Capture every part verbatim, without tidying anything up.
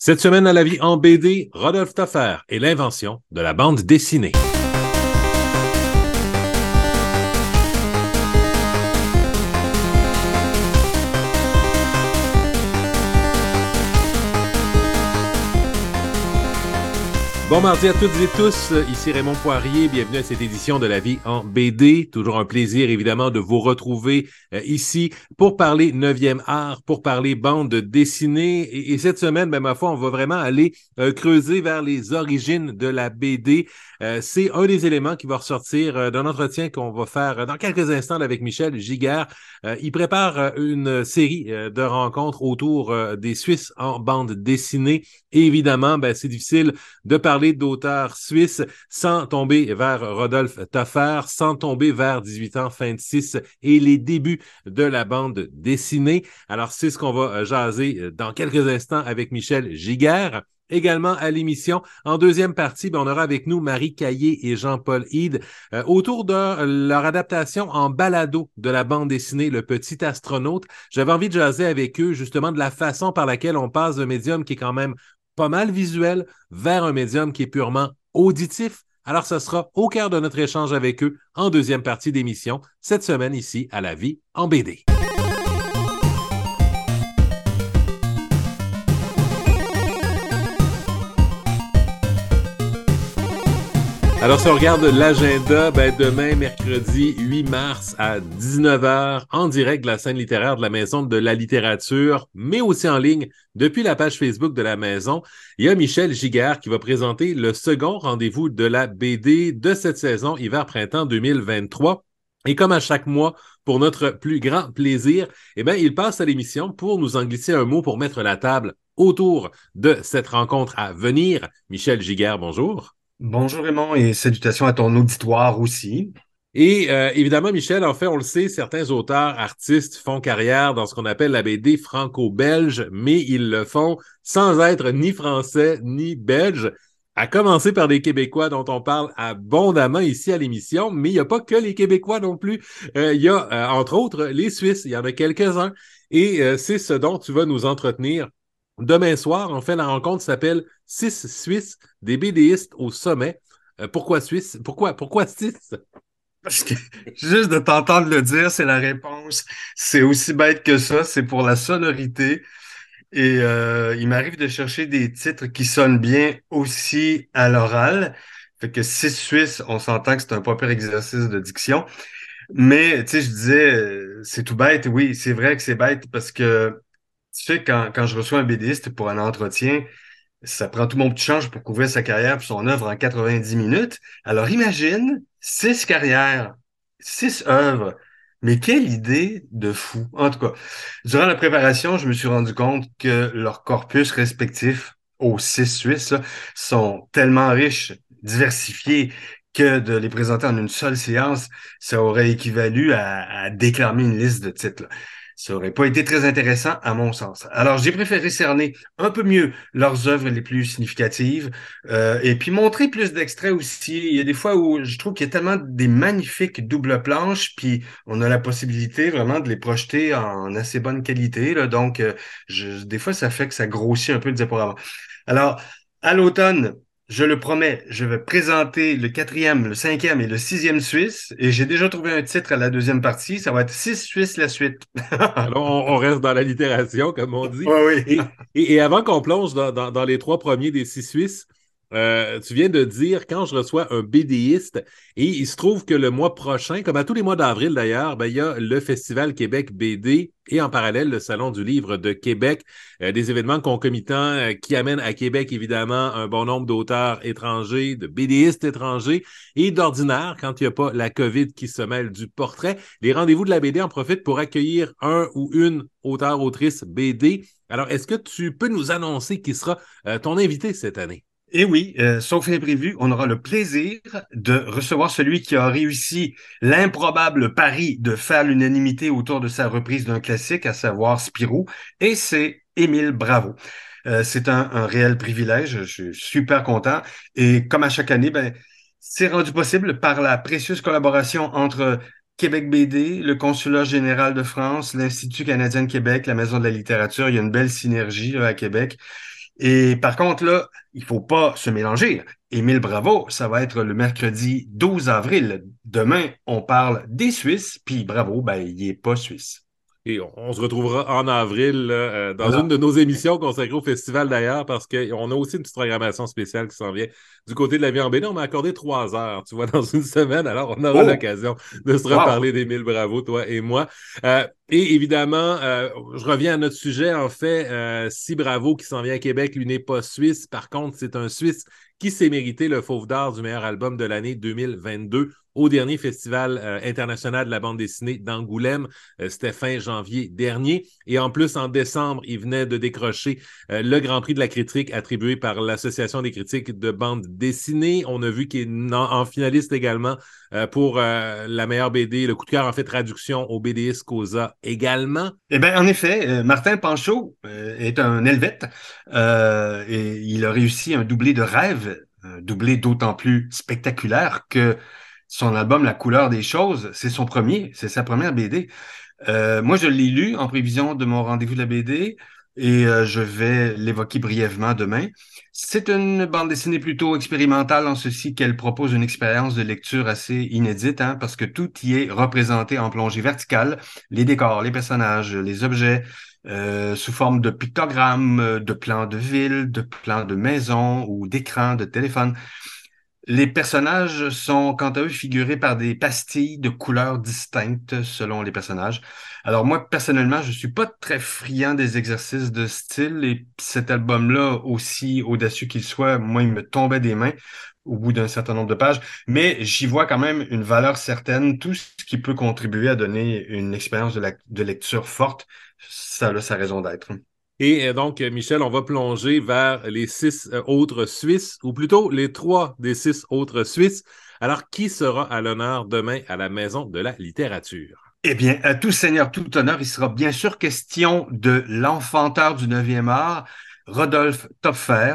Cette semaine à la vie en B D, Rodolphe Toffer et l'invention de la bande dessinée. Bon mardi à toutes et tous, ici Raymond Poirier, bienvenue à cette édition de la vie en B D. Toujours un plaisir évidemment de vous retrouver euh, ici pour parler neuvième art, pour parler bande dessinée. Et, et cette semaine, ben, ma foi, on va vraiment aller euh, creuser vers les origines de la B D. Euh, c'est un des éléments qui va ressortir euh, d'un entretien qu'on va faire dans quelques instants avec Michel Giguère. Euh, il prépare euh, une série euh, de rencontres autour euh, des Suisses en bande dessinée. Et évidemment, ben, c'est difficile de parler d'auteurs suisses sans tomber vers Rodolphe Toffer, sans tomber vers dix-huit ans, fin de six et les débuts de la bande dessinée. Alors, c'est ce qu'on va jaser dans quelques instants avec Michel Giguère. Également à l'émission, en deuxième partie, ben, on aura avec nous Marie Caillé et Jean-Paul Hyde euh, autour de leur adaptation en balado de la bande dessinée Le Petit Astronaute. J'avais envie de jaser avec eux justement de la façon par laquelle on passe d'un médium qui est quand même pas mal visuel vers un médium qui est purement auditif. Alors, ce sera au cœur de notre échange avec eux en deuxième partie d'émission, cette semaine ici à La Vie en B D. Alors, si on regarde l'agenda, ben demain, mercredi huit mars à dix-neuf heures, en direct de la scène littéraire de la Maison de la littérature, mais aussi en ligne depuis la page Facebook de la Maison, il y a Michel Giguère qui va présenter le second rendez-vous de la B D de cette saison hiver-printemps deux mille vingt-trois. Et comme à chaque mois, pour notre plus grand plaisir, eh bien, il passe à l'émission pour nous en glisser un mot pour mettre la table autour de cette rencontre à venir. Michel Giguère, bonjour. Bonjour Raymond et salutations à ton auditoire aussi. Et euh, évidemment, Michel, en fait, on le sait, certains auteurs, artistes font carrière dans ce qu'on appelle la B D franco-belge, mais ils le font sans être ni français ni belge, à commencer par des Québécois dont on parle abondamment ici à l'émission, mais il n'y a pas que les Québécois non plus. Euh, il y a, euh, entre autres, les Suisses, il y en a quelques-uns, et euh, c'est ce dont tu vas nous entretenir demain soir. En fait, la rencontre s'appelle Six Suisses, des BDistes au sommet. Euh, pourquoi Suisse? Pourquoi, pourquoi six? Parce que juste de t'entendre le dire, c'est la réponse. C'est aussi bête que ça, c'est pour la sonorité. Et euh, il m'arrive de chercher des titres qui sonnent bien aussi à l'oral. Fait que six Suisses, on s'entend que c'est un pas pire exercice de diction. Mais, tu sais, je disais, euh, c'est tout bête. Oui, c'est vrai que c'est bête parce que, tu sais, quand, quand je reçois un BDiste pour un entretien, ça prend tout mon petit change pour couvrir sa carrière et son œuvre en quatre-vingt-dix minutes. Alors imagine, six carrières, six œuvres. Mais quelle idée de fou. En tout cas, durant la préparation, je me suis rendu compte que leurs corpus respectifs aux six Suisses là, sont tellement riches, diversifiés, que de les présenter en une seule séance, ça aurait équivalu à, à déclamer une liste de titres, là. Ça aurait pas été très intéressant à mon sens. Alors, j'ai préféré cerner un peu mieux leurs œuvres les plus significatives euh, et puis montrer plus d'extraits aussi. Il y a des fois où je trouve qu'il y a tellement des magnifiques doubles planches, puis on a la possibilité vraiment de les projeter en assez bonne qualité, là. Donc, euh, je, des fois, ça fait que ça grossit un peu le diaporama. Alors, à l'automne, je le promets, je vais présenter le quatrième, le cinquième et le sixième Suisse. Et j'ai déjà trouvé un titre à la deuxième partie. Ça va être Six Suisses la suite. Alors, on, on reste dans la littération, comme on dit. Oui, oui. Et, et, et avant qu'on plonge dans, dans, dans les trois premiers des six Suisses, euh, tu viens de dire quand je reçois un BDiste, et il se trouve que le mois prochain, comme à tous les mois d'avril d'ailleurs, ben, il y a le Festival Québec B D et en parallèle le Salon du Livre de Québec, euh, des événements concomitants euh, qui amènent à Québec évidemment un bon nombre d'auteurs étrangers, de BDistes étrangers et d'ordinaire, quand il n'y a pas la COVID qui se mêle du portrait, les rendez-vous de la B D en profitent pour accueillir un ou une auteur-autrice B D. Alors, est-ce que tu peux nous annoncer qui sera euh, ton invité cette année? Et oui, euh, sauf imprévu, on aura le plaisir de recevoir celui qui a réussi l'improbable pari de faire l'unanimité autour de sa reprise d'un classique, à savoir Spirou, et c'est Émile Bravo. Euh, c'est un, un réel privilège, je suis super content. Et comme à chaque année, ben, c'est rendu possible par la précieuse collaboration entre Québec B D, le Consulat général de France, l'Institut canadien de Québec, la Maison de la littérature. Il y a une belle synergie là, à Québec. Et par contre, là, il faut pas se mélanger. Émile Bravo, ça va être le mercredi douze avril. Demain, on parle des Suisses, puis Bravo, ben, il est pas suisse. Et on, on se retrouvera en avril là, euh, dans une Voilà. de nos émissions consacrées au festival d'ailleurs, parce qu'on a aussi une petite programmation spéciale qui s'en vient du côté de la vie en B D. On m'a accordé trois heures, tu vois, dans une semaine. Alors, on aura Oh, l'occasion de se wow. reparler d'Émile Bravo, toi et moi. Euh, et évidemment, euh, je reviens à notre sujet. En fait, euh, si Bravo qui s'en vient à Québec, lui n'est pas suisse. Par contre, c'est un Suisse qui s'est mérité le Fauve d'Or du meilleur album de l'année deux mille vingt-deux au dernier festival euh, international de la bande dessinée d'Angoulême. Euh, C'était fin janvier dernier. Et en plus, en décembre, il venait de décrocher euh, le Grand Prix de la critique attribué par l'Association des critiques de bande dessinée. On a vu qu'il est en, en finaliste également euh, pour euh, la meilleure B D, le coup de cœur en fait traduction au B D S Cosa également. Eh bien, en effet, euh, Martin Panchaud euh, est un Helvète euh, et il a réussi un doublé de rêve, un doublé d'autant plus spectaculaire que son album La couleur des choses, c'est son premier, c'est sa première B D. Euh, moi, je l'ai lu en prévision de mon rendez-vous de la B D et euh, je vais l'évoquer brièvement demain. C'est une bande dessinée plutôt expérimentale en ceci qu'elle propose une expérience de lecture assez inédite, hein, parce que tout y est représenté en plongée verticale, les décors, les personnages, les objets, euh, sous forme de pictogrammes, de plans de ville, de plans de maison ou d'écran de téléphone. Les personnages sont, quant à eux, figurés par des pastilles de couleurs distinctes selon les personnages. Alors moi, personnellement, je suis pas très friand des exercices de style et cet album-là, aussi audacieux qu'il soit, moi, il me tombait des mains au bout d'un certain nombre de pages, mais j'y vois quand même une valeur certaine. Tout ce qui peut contribuer à donner une expérience de, la, de lecture forte, ça a sa raison d'être. Et euh, donc, Michel, on va plonger vers les six euh, autres Suisses, ou plutôt les trois des six autres Suisses. Alors, qui sera à l'honneur demain à la Maison de la littérature? Eh bien, à tout seigneur, tout honneur, il sera bien sûr question de l'enfanteur du neuvième art, Rodolphe Töpffer.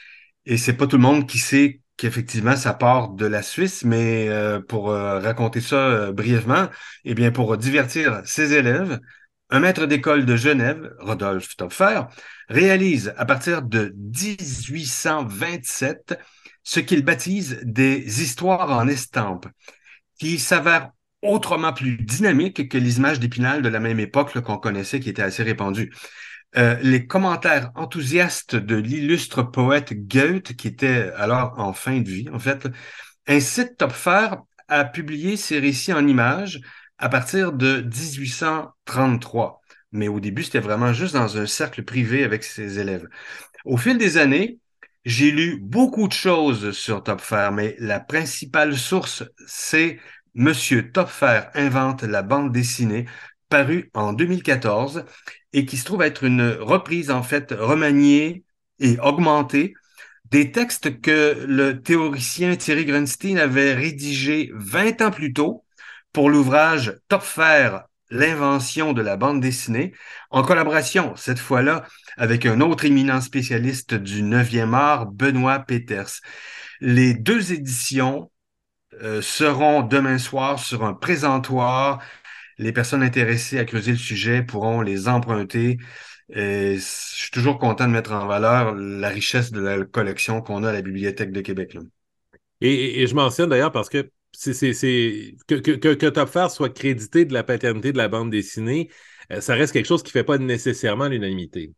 Et c'est pas tout le monde qui sait qu'effectivement ça part de la Suisse, mais euh, pour euh, raconter ça euh, brièvement, eh bien, pour divertir ses élèves, un maître d'école de Genève, Rodolphe Töpffer, réalise à partir de dix-huit cent vingt-sept ce qu'il baptise des histoires en estampes qui s'avère autrement plus dynamique que les images d'Épinal de la même époque là, qu'on connaissait, qui était assez répandue. Euh, les commentaires enthousiastes de l'illustre poète Goethe, qui était alors en fin de vie, en fait, incitent Töpffer à publier ses récits en images à partir de dix-huit cent trente-trois. Mais au début, c'était vraiment juste dans un cercle privé avec ses élèves. Au fil des années, j'ai lu beaucoup de choses sur Töpffer, mais la principale source, c'est Monsieur Töpffer invente la bande dessinée, paru en deux mille quatorze et qui se trouve être une reprise, en fait, remaniée et augmentée des textes que le théoricien Thierry Grunstein avait rédigés vingt ans plus tôt pour l'ouvrage Töpffer, l'invention de la bande dessinée, en collaboration, cette fois-là, avec un autre éminent spécialiste du neuvième art, Benoît Peters. Les deux éditions euh, seront demain soir sur un présentoir. Les personnes intéressées à creuser le sujet pourront les emprunter. Et je suis toujours content de mettre en valeur la richesse de la collection qu'on a à la Bibliothèque de Québec, là. Et, et, et je mentionne d'ailleurs parce que c'est, c'est, c'est, que, que, que, que Töpffer soit crédité de la paternité de la bande dessinée, euh, ça reste quelque chose qui ne fait pas nécessairement l'unanimité.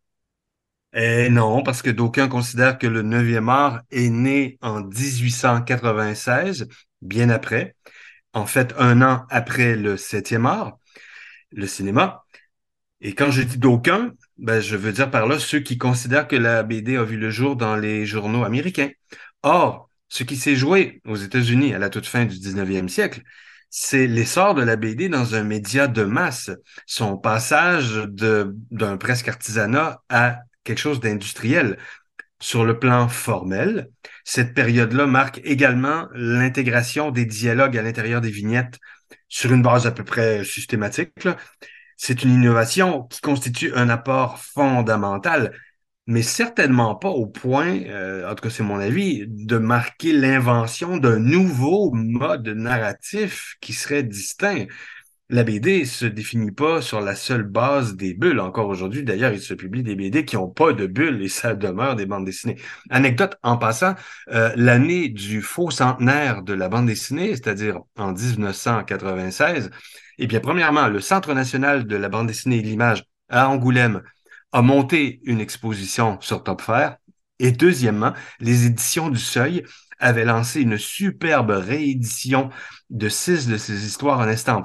Eh non, parce que d'aucuns considèrent que le neuvième art est né en dix-huit cent quatre-vingt-seize, bien après, en fait un an après le septième art, le cinéma. Et quand je dis d'aucuns, ben, je veux dire par là ceux qui considèrent que la B D a vu le jour dans les journaux américains. Or, ce qui s'est joué aux États-Unis à la toute fin du dix-neuvième siècle, c'est l'essor de la B D dans un média de masse, son passage de, d'un presque artisanat à quelque chose d'industriel. Sur le plan formel, cette période-là marque également l'intégration des dialogues à l'intérieur des vignettes sur une base à peu près systématique, là. C'est une innovation qui constitue un apport fondamental, mais certainement pas au point, euh, en tout cas c'est mon avis, de marquer l'invention d'un nouveau mode narratif qui serait distinct. la B D se définit pas sur la seule base des bulles. Encore aujourd'hui, d'ailleurs, il se publie des B D qui n'ont pas de bulles et ça demeure des bandes dessinées. Anecdote en passant, euh, l'année du faux centenaire de la bande dessinée, c'est-à-dire en dix-neuf cent quatre-vingt-seize, eh bien, premièrement, le Centre national de la bande dessinée et de l'image à Angoulême a monté une exposition sur Top Faire. Et deuxièmement, les éditions du Seuil avaient lancé une superbe réédition de six de ces histoires en estampes.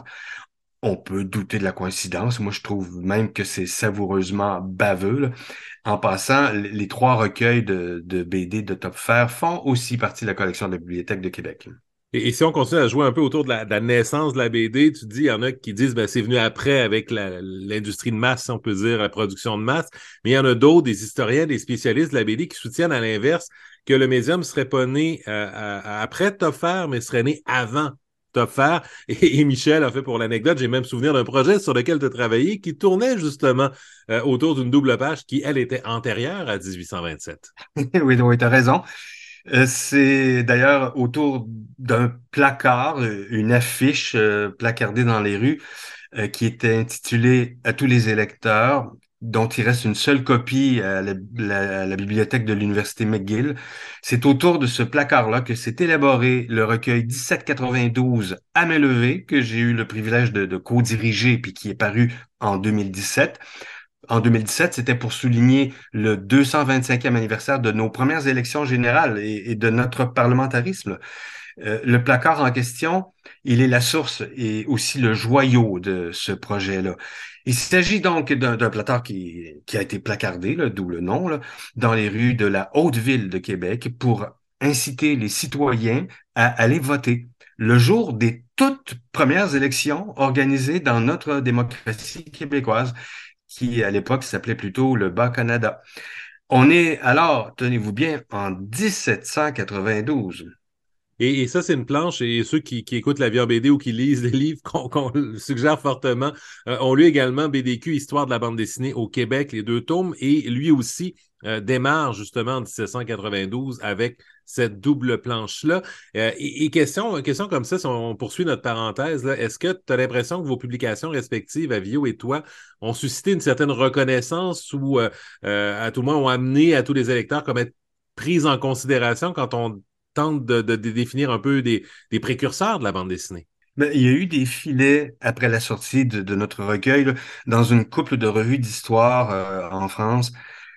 On peut douter de la coïncidence. Moi, je trouve même que c'est savoureusement baveux, là. En passant, les trois recueils de, de B D de Top Faire font aussi partie de la collection de la Bibliothèque de Québec. Et, et si on continue à jouer un peu autour de la, de la naissance de la B D, tu dis, il y en a qui disent, ben, c'est venu après avec la- l'industrie de masse, si on peut dire, la production de masse. Mais il y en a d'autres, des historiens, des spécialistes de la B D qui soutiennent à l'inverse que le médium serait pas né euh, à- à- après Top Faire, mais serait né avant Top Faire. Et, et Michel a fait pour l'anecdote, j'ai même souvenir d'un projet sur lequel tu as travaillé qui tournait justement euh, autour d'une double page qui, elle, était antérieure à dix-huit cent vingt-sept. Oui, oui, tu as raison. Euh, c'est d'ailleurs autour d'un placard, euh, une affiche euh, placardée dans les rues euh, qui était intitulée À tous les électeurs, dont il reste une seule copie à la, la- à la bibliothèque de l'Université McGill. C'est autour de ce placard-là que s'est élaboré le recueil dix-sept quatre-vingt-douze à main levée, que j'ai eu le privilège de, de co-diriger puis qui est paru en deux mille dix-sept. En deux mille dix-sept, c'était pour souligner le deux cent vingt-cinquième anniversaire de nos premières élections générales et, et de notre parlementarisme. Euh, le placard en question, il est la source et aussi le joyau de ce projet-là. Il s'agit donc d'un d'un placard qui, qui a été placardé, là, d'où le nom, là, dans les rues de la Haute-Ville de Québec pour inciter les citoyens à aller voter le jour des toutes premières élections organisées dans notre démocratie québécoise, qui à l'époque s'appelait plutôt le Bas-Canada. On est alors, tenez-vous bien, en dix-sept cent quatre-vingt-douze. Et, et ça, c'est une planche, et ceux qui, qui écoutent la vie en B D ou qui lisent les livres qu'on qu'on suggère fortement euh, ont lu également B D Q, Histoire de la bande dessinée au Québec, les deux tomes, et lui aussi euh, démarre justement en dix-sept cent quatre-vingt-douze avec cette double planche-là. Euh, et, et question, question comme ça, si on poursuit notre parenthèse, là, est-ce que tu as l'impression que vos publications respectives, Avio et toi, ont suscité une certaine reconnaissance ou, euh, euh, à tout le moins, ont amené à tous les électeurs comme être prises en considération quand on tente de, de- de définir un peu des, des précurseurs de la bande dessinée? Ben, il y a eu des filets après la sortie de, de notre recueil là, dans une couple de revues d'histoire euh, en France,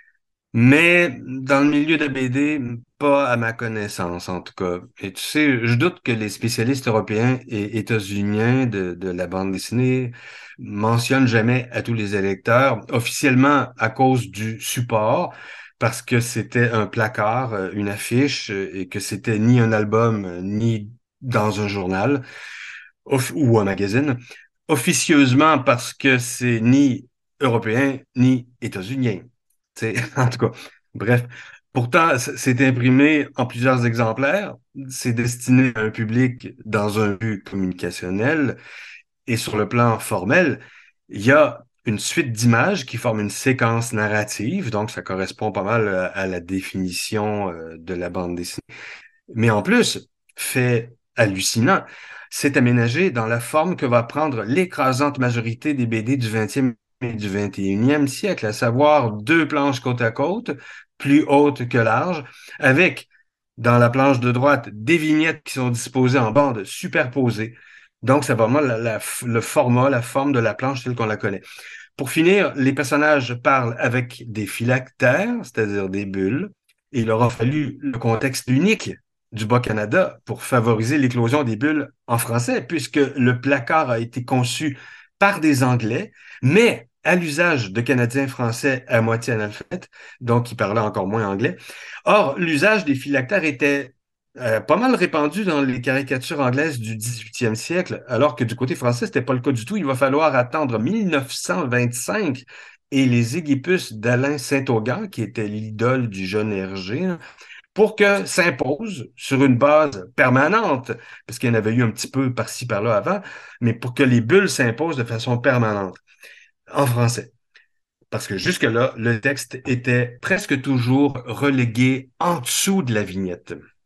mais dans le milieu de la B D, pas à ma connaissance en tout cas. Et tu sais, je doute que les spécialistes européens et états-uniens de, de la bande dessinée mentionnent jamais à tous les électeurs, officiellement à cause du support, parce que c'était un placard, euh, une affiche, euh, et que c'était ni un album, euh, ni dans un journal off- ou un magazine, officieusement parce que c'est ni européen ni états-unien. C'est, en tout cas, bref. Pourtant, c- c'est imprimé en plusieurs exemplaires. C'est destiné à un public dans un but communicationnel et sur le plan formel, il y a une suite d'images qui forment une séquence narrative, donc ça correspond pas mal à, à la définition euh, de la bande dessinée. Mais en plus, fait hallucinant, c'est aménagé dans la forme que va prendre l'écrasante majorité des B D du vingtième et du vingt et unième siècle, à savoir deux planches côte à côte, plus hautes que larges, avec, dans la planche de droite, des vignettes qui sont disposées en bandes superposées. Donc, c'est vraiment la- la- le format, la forme de la planche telle qu'on la connaît. Pour finir, les personnages parlent avec des phylactères, c'est-à-dire des bulles, et il aura fallu le contexte unique du Bas-Canada pour favoriser l'éclosion des bulles en français, puisque le placard a été conçu par des Anglais, mais à l'usage de Canadiens français à moitié analphabètes, donc qui parlaient encore moins anglais. Or, l'usage des phylactères était euh, pas mal répandu dans les caricatures anglaises du dix-huitième siècle, alors que du côté français, c'était pas le cas du tout. Il va falloir attendre mille neuf cent vingt-cinq et les Aiguipus d'Alain Saint-Augan, qui était l'idole du jeune Hergé, pour que s'impose sur une base permanente, parce qu'il y en avait eu un petit peu par-ci, par-là avant, mais pour que les bulles s'imposent de façon permanente en français. Parce que jusque-là, le texte était presque toujours relégué en dessous de la vignette.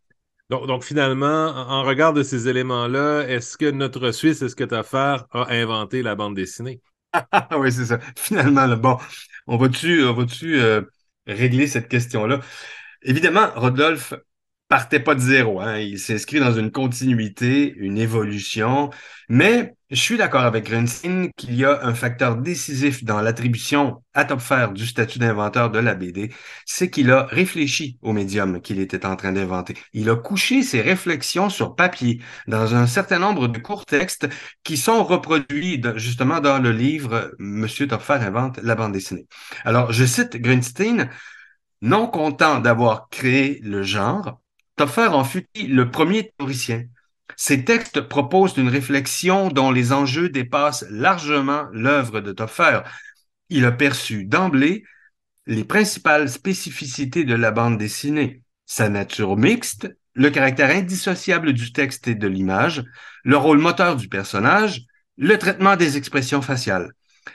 Donc, donc finalement, en en regard de ces éléments-là, est-ce que notre Suisse, est-ce que Toffer a inventé la bande dessinée? Ah oui, c'est ça. Finalement, là, bon, on va-tu, on va-tu euh, régler cette question-là? Évidemment, Rodolphe partait pas de zéro, hein. Il s'inscrit dans une continuité, une évolution, mais je suis d'accord avec Grunstein qu'il y a un facteur décisif dans l'attribution à Topfer du statut d'inventeur de la B D, c'est qu'il a réfléchi au médium qu'il était en train d'inventer. Il a couché ses réflexions sur papier dans un certain nombre de courts textes qui sont reproduits de- justement dans le livre Monsieur Topfer invente la bande dessinée. Alors, je cite Grunstein. Non content d'avoir créé le genre, Topfer en fut le premier théoricien. Ses textes proposent une réflexion dont les enjeux dépassent largement l'œuvre de Topfer. Il a perçu d'emblée les principales spécificités de la bande dessinée, sa nature mixte, le caractère indissociable du texte et de l'image, le rôle moteur du personnage, le traitement des expressions faciales.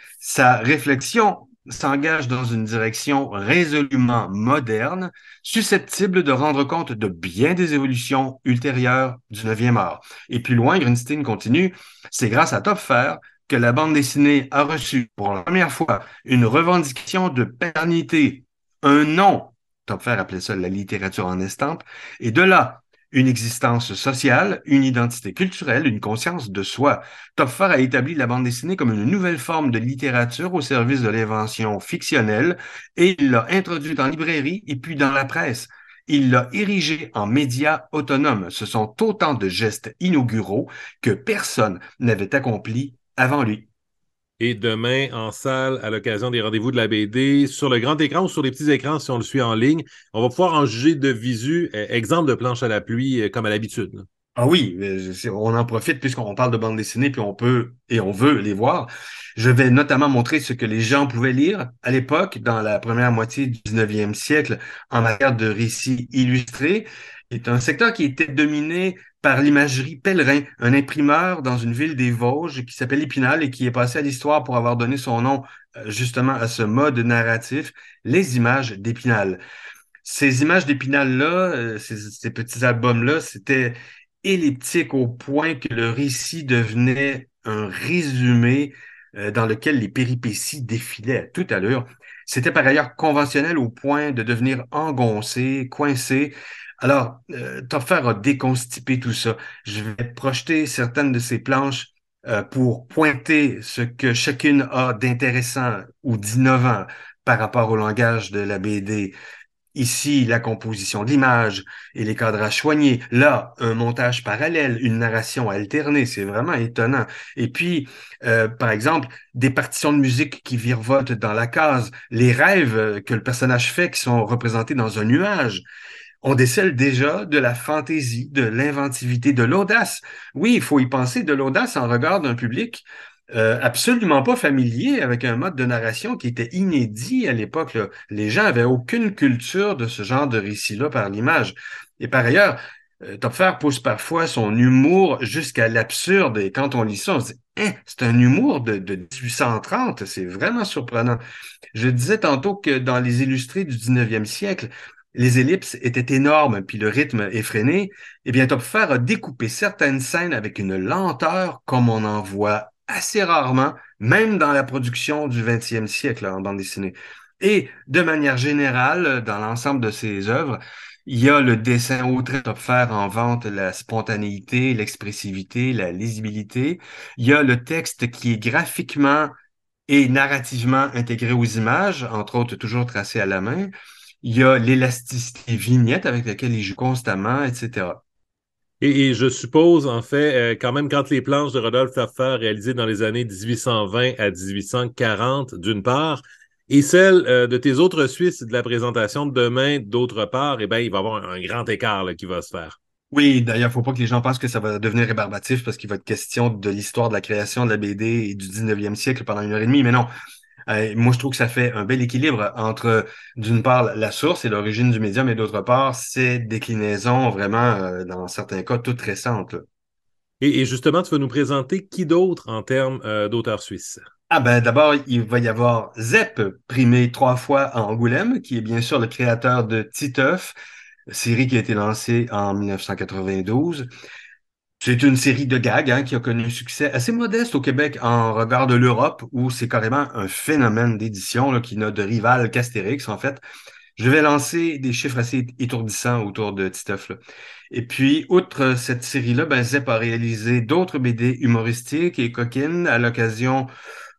Sa réflexion s'engage dans une direction résolument moderne, susceptible de rendre compte de bien des évolutions ultérieures du neuvième art. Et plus loin, Grunstein continue, c'est grâce à Topfer que la bande dessinée a reçu pour la première fois une revendication de paternité, un nom, Topfer appelait ça la littérature en estampe, et de là, une existence sociale, une identité culturelle, une conscience de soi. Topfer a établi la bande dessinée comme une nouvelle forme de littérature au service de l'invention fictionnelle et il l'a introduite en librairie et puis dans la presse. Il l'a érigée en média autonome. Ce sont autant de gestes inauguraux que personne n'avait accomplis avant lui. Et demain, en salle, à l'occasion des rendez-vous de la B D, sur le grand écran ou sur les petits écrans, si on le suit en ligne, on va pouvoir en juger de visu, euh, exemple de planche à la pluie, euh, comme à l'habitude, là. Ah oui, euh, c'est- on en profite puisqu'on parle de bande dessinée, puis on peut et on veut les voir. Je vais notamment montrer ce que les gens pouvaient lire à l'époque, dans la première moitié du dix-neuvième siècle, en matière de récits illustrés. C'est un secteur qui était dominé par l'imagerie Pellerin, un imprimeur dans une ville des Vosges qui s'appelle Épinal et qui est passé à l'histoire pour avoir donné son nom euh, justement à ce mode narratif, les images d'Épinal. Ces images d'Épinal-là, euh, ces, ces petits albums-là, c'était elliptique au point que le récit devenait un résumé euh, dans lequel les péripéties défilaient à toute allure. C'était par ailleurs conventionnel au point de devenir engoncé, coincé. Alors, euh, Topfer a déconstipé tout ça. Je vais projeter certaines de ces planches euh, pour pointer ce que chacune a d'intéressant ou d'innovant par rapport au langage de la B D. Ici, la composition d'images et les cadrages soignés. Là, un montage parallèle, une narration alternée. C'est vraiment étonnant. Et puis, euh, par exemple, des partitions de musique qui virevoltent dans la case, les rêves euh, que le personnage fait qui sont représentés dans un nuage. On décèle déjà de la fantaisie, de l'inventivité, de l'audace. Oui, il faut y penser, de l'audace en regard d'un public euh, absolument pas familier avec un mode de narration qui était inédit à l'époque, là. Les gens avaient aucune culture de ce genre de récit-là par l'image. Et par ailleurs, euh, Topfer pousse parfois son humour jusqu'à l'absurde. Et quand on lit ça, on se dit, hein, c'est un humour de, de dix-huit cent trente. C'est vraiment surprenant. Je disais tantôt que dans les illustrés du dix-neuvième siècle, les ellipses étaient énormes, puis le rythme effréné. Eh bien, Topfer a découpé certaines scènes avec une lenteur comme on en voit assez rarement, même dans la production du vingtième siècle là, en bande dessinée. Et de manière générale, dans l'ensemble de ses œuvres, il y a le dessin au trait. Topfer en vante la spontanéité, l'expressivité, la lisibilité. Il y a le texte qui est graphiquement et narrativement intégré aux images, entre autres toujours tracé à la main. Il y a l'élasticité vignette avec laquelle il joue constamment, et cetera. Et, et je suppose, en fait, euh, quand même, quand les planches de Rodolphe Taffer réalisées dans les années dix-huit cent vingt à dix-huit cent quarante, d'une part, et celles euh, de tes autres Suisses de la présentation de demain, d'autre part, eh bien, il va y avoir un, un grand écart là, qui va se faire. Oui, d'ailleurs, faut pas que les gens pensent que ça va devenir rébarbatif parce qu'il va être question de l'histoire de la création de la B D et du dix-neuvième siècle pendant une heure et demie, mais non. Euh, moi, je trouve que ça fait un bel équilibre entre, d'une part, la source et l'origine du médium, et d'autre part, ces déclinaisons vraiment, euh, dans certains cas, toutes récentes, là. Et, et justement, tu vas nous présenter qui d'autre en termes euh, d'auteurs suisses? Ah ben d'abord, il va y avoir Zepp, primé trois fois à Angoulême, qui est bien sûr le créateur de Titeuf. série qui a été lancée en mille neuf cent quatre-vingt-douze. C'est une série de gags hein, qui a connu un succès assez modeste au Québec en regard de l'Europe, où c'est carrément un phénomène d'édition là, qui n'a de rival qu'Astérix, en fait. Je vais lancer des chiffres assez étourdissants autour de Titeuf, là. Et puis, outre cette série-là, ben, Zep a réalisé d'autres B D humoristiques et coquines à l'occasion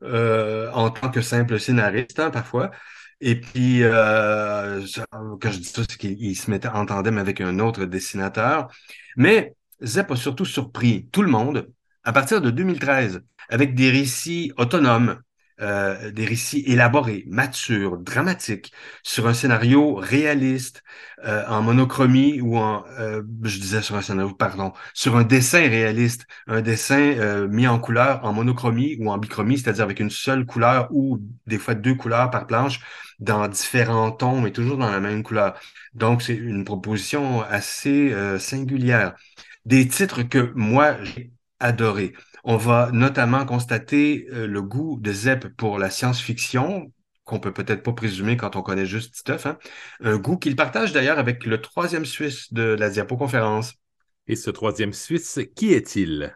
euh, en tant que simple scénariste, hein, parfois. Et puis, euh, ça- quand je dis ça, c'est qu'il il se mettait en tandem avec un autre dessinateur. Mais Zep a surtout surpris tout le monde à partir de deux mille treize avec des récits autonomes, euh, des récits élaborés, matures, dramatiques, sur un scénario réaliste, euh, en monochromie ou en, euh, je disais sur un scénario, pardon, sur un dessin réaliste, un dessin euh, mis en couleur en monochromie ou en bichromie, c'est-à-dire avec une seule couleur ou des fois deux couleurs par planche dans différents tons, mais toujours dans la même couleur. Donc, c'est une proposition assez euh, singulière. Des titres que moi, j'ai adorés. On va notamment constater euh, le goût de Zep pour la science-fiction, qu'on peut peut-être pas présumer quand on connaît juste Titeuf, hein. Un goût qu'il partage d'ailleurs avec le troisième Suisse de la diapoconférence. Et ce troisième Suisse, qui est-il?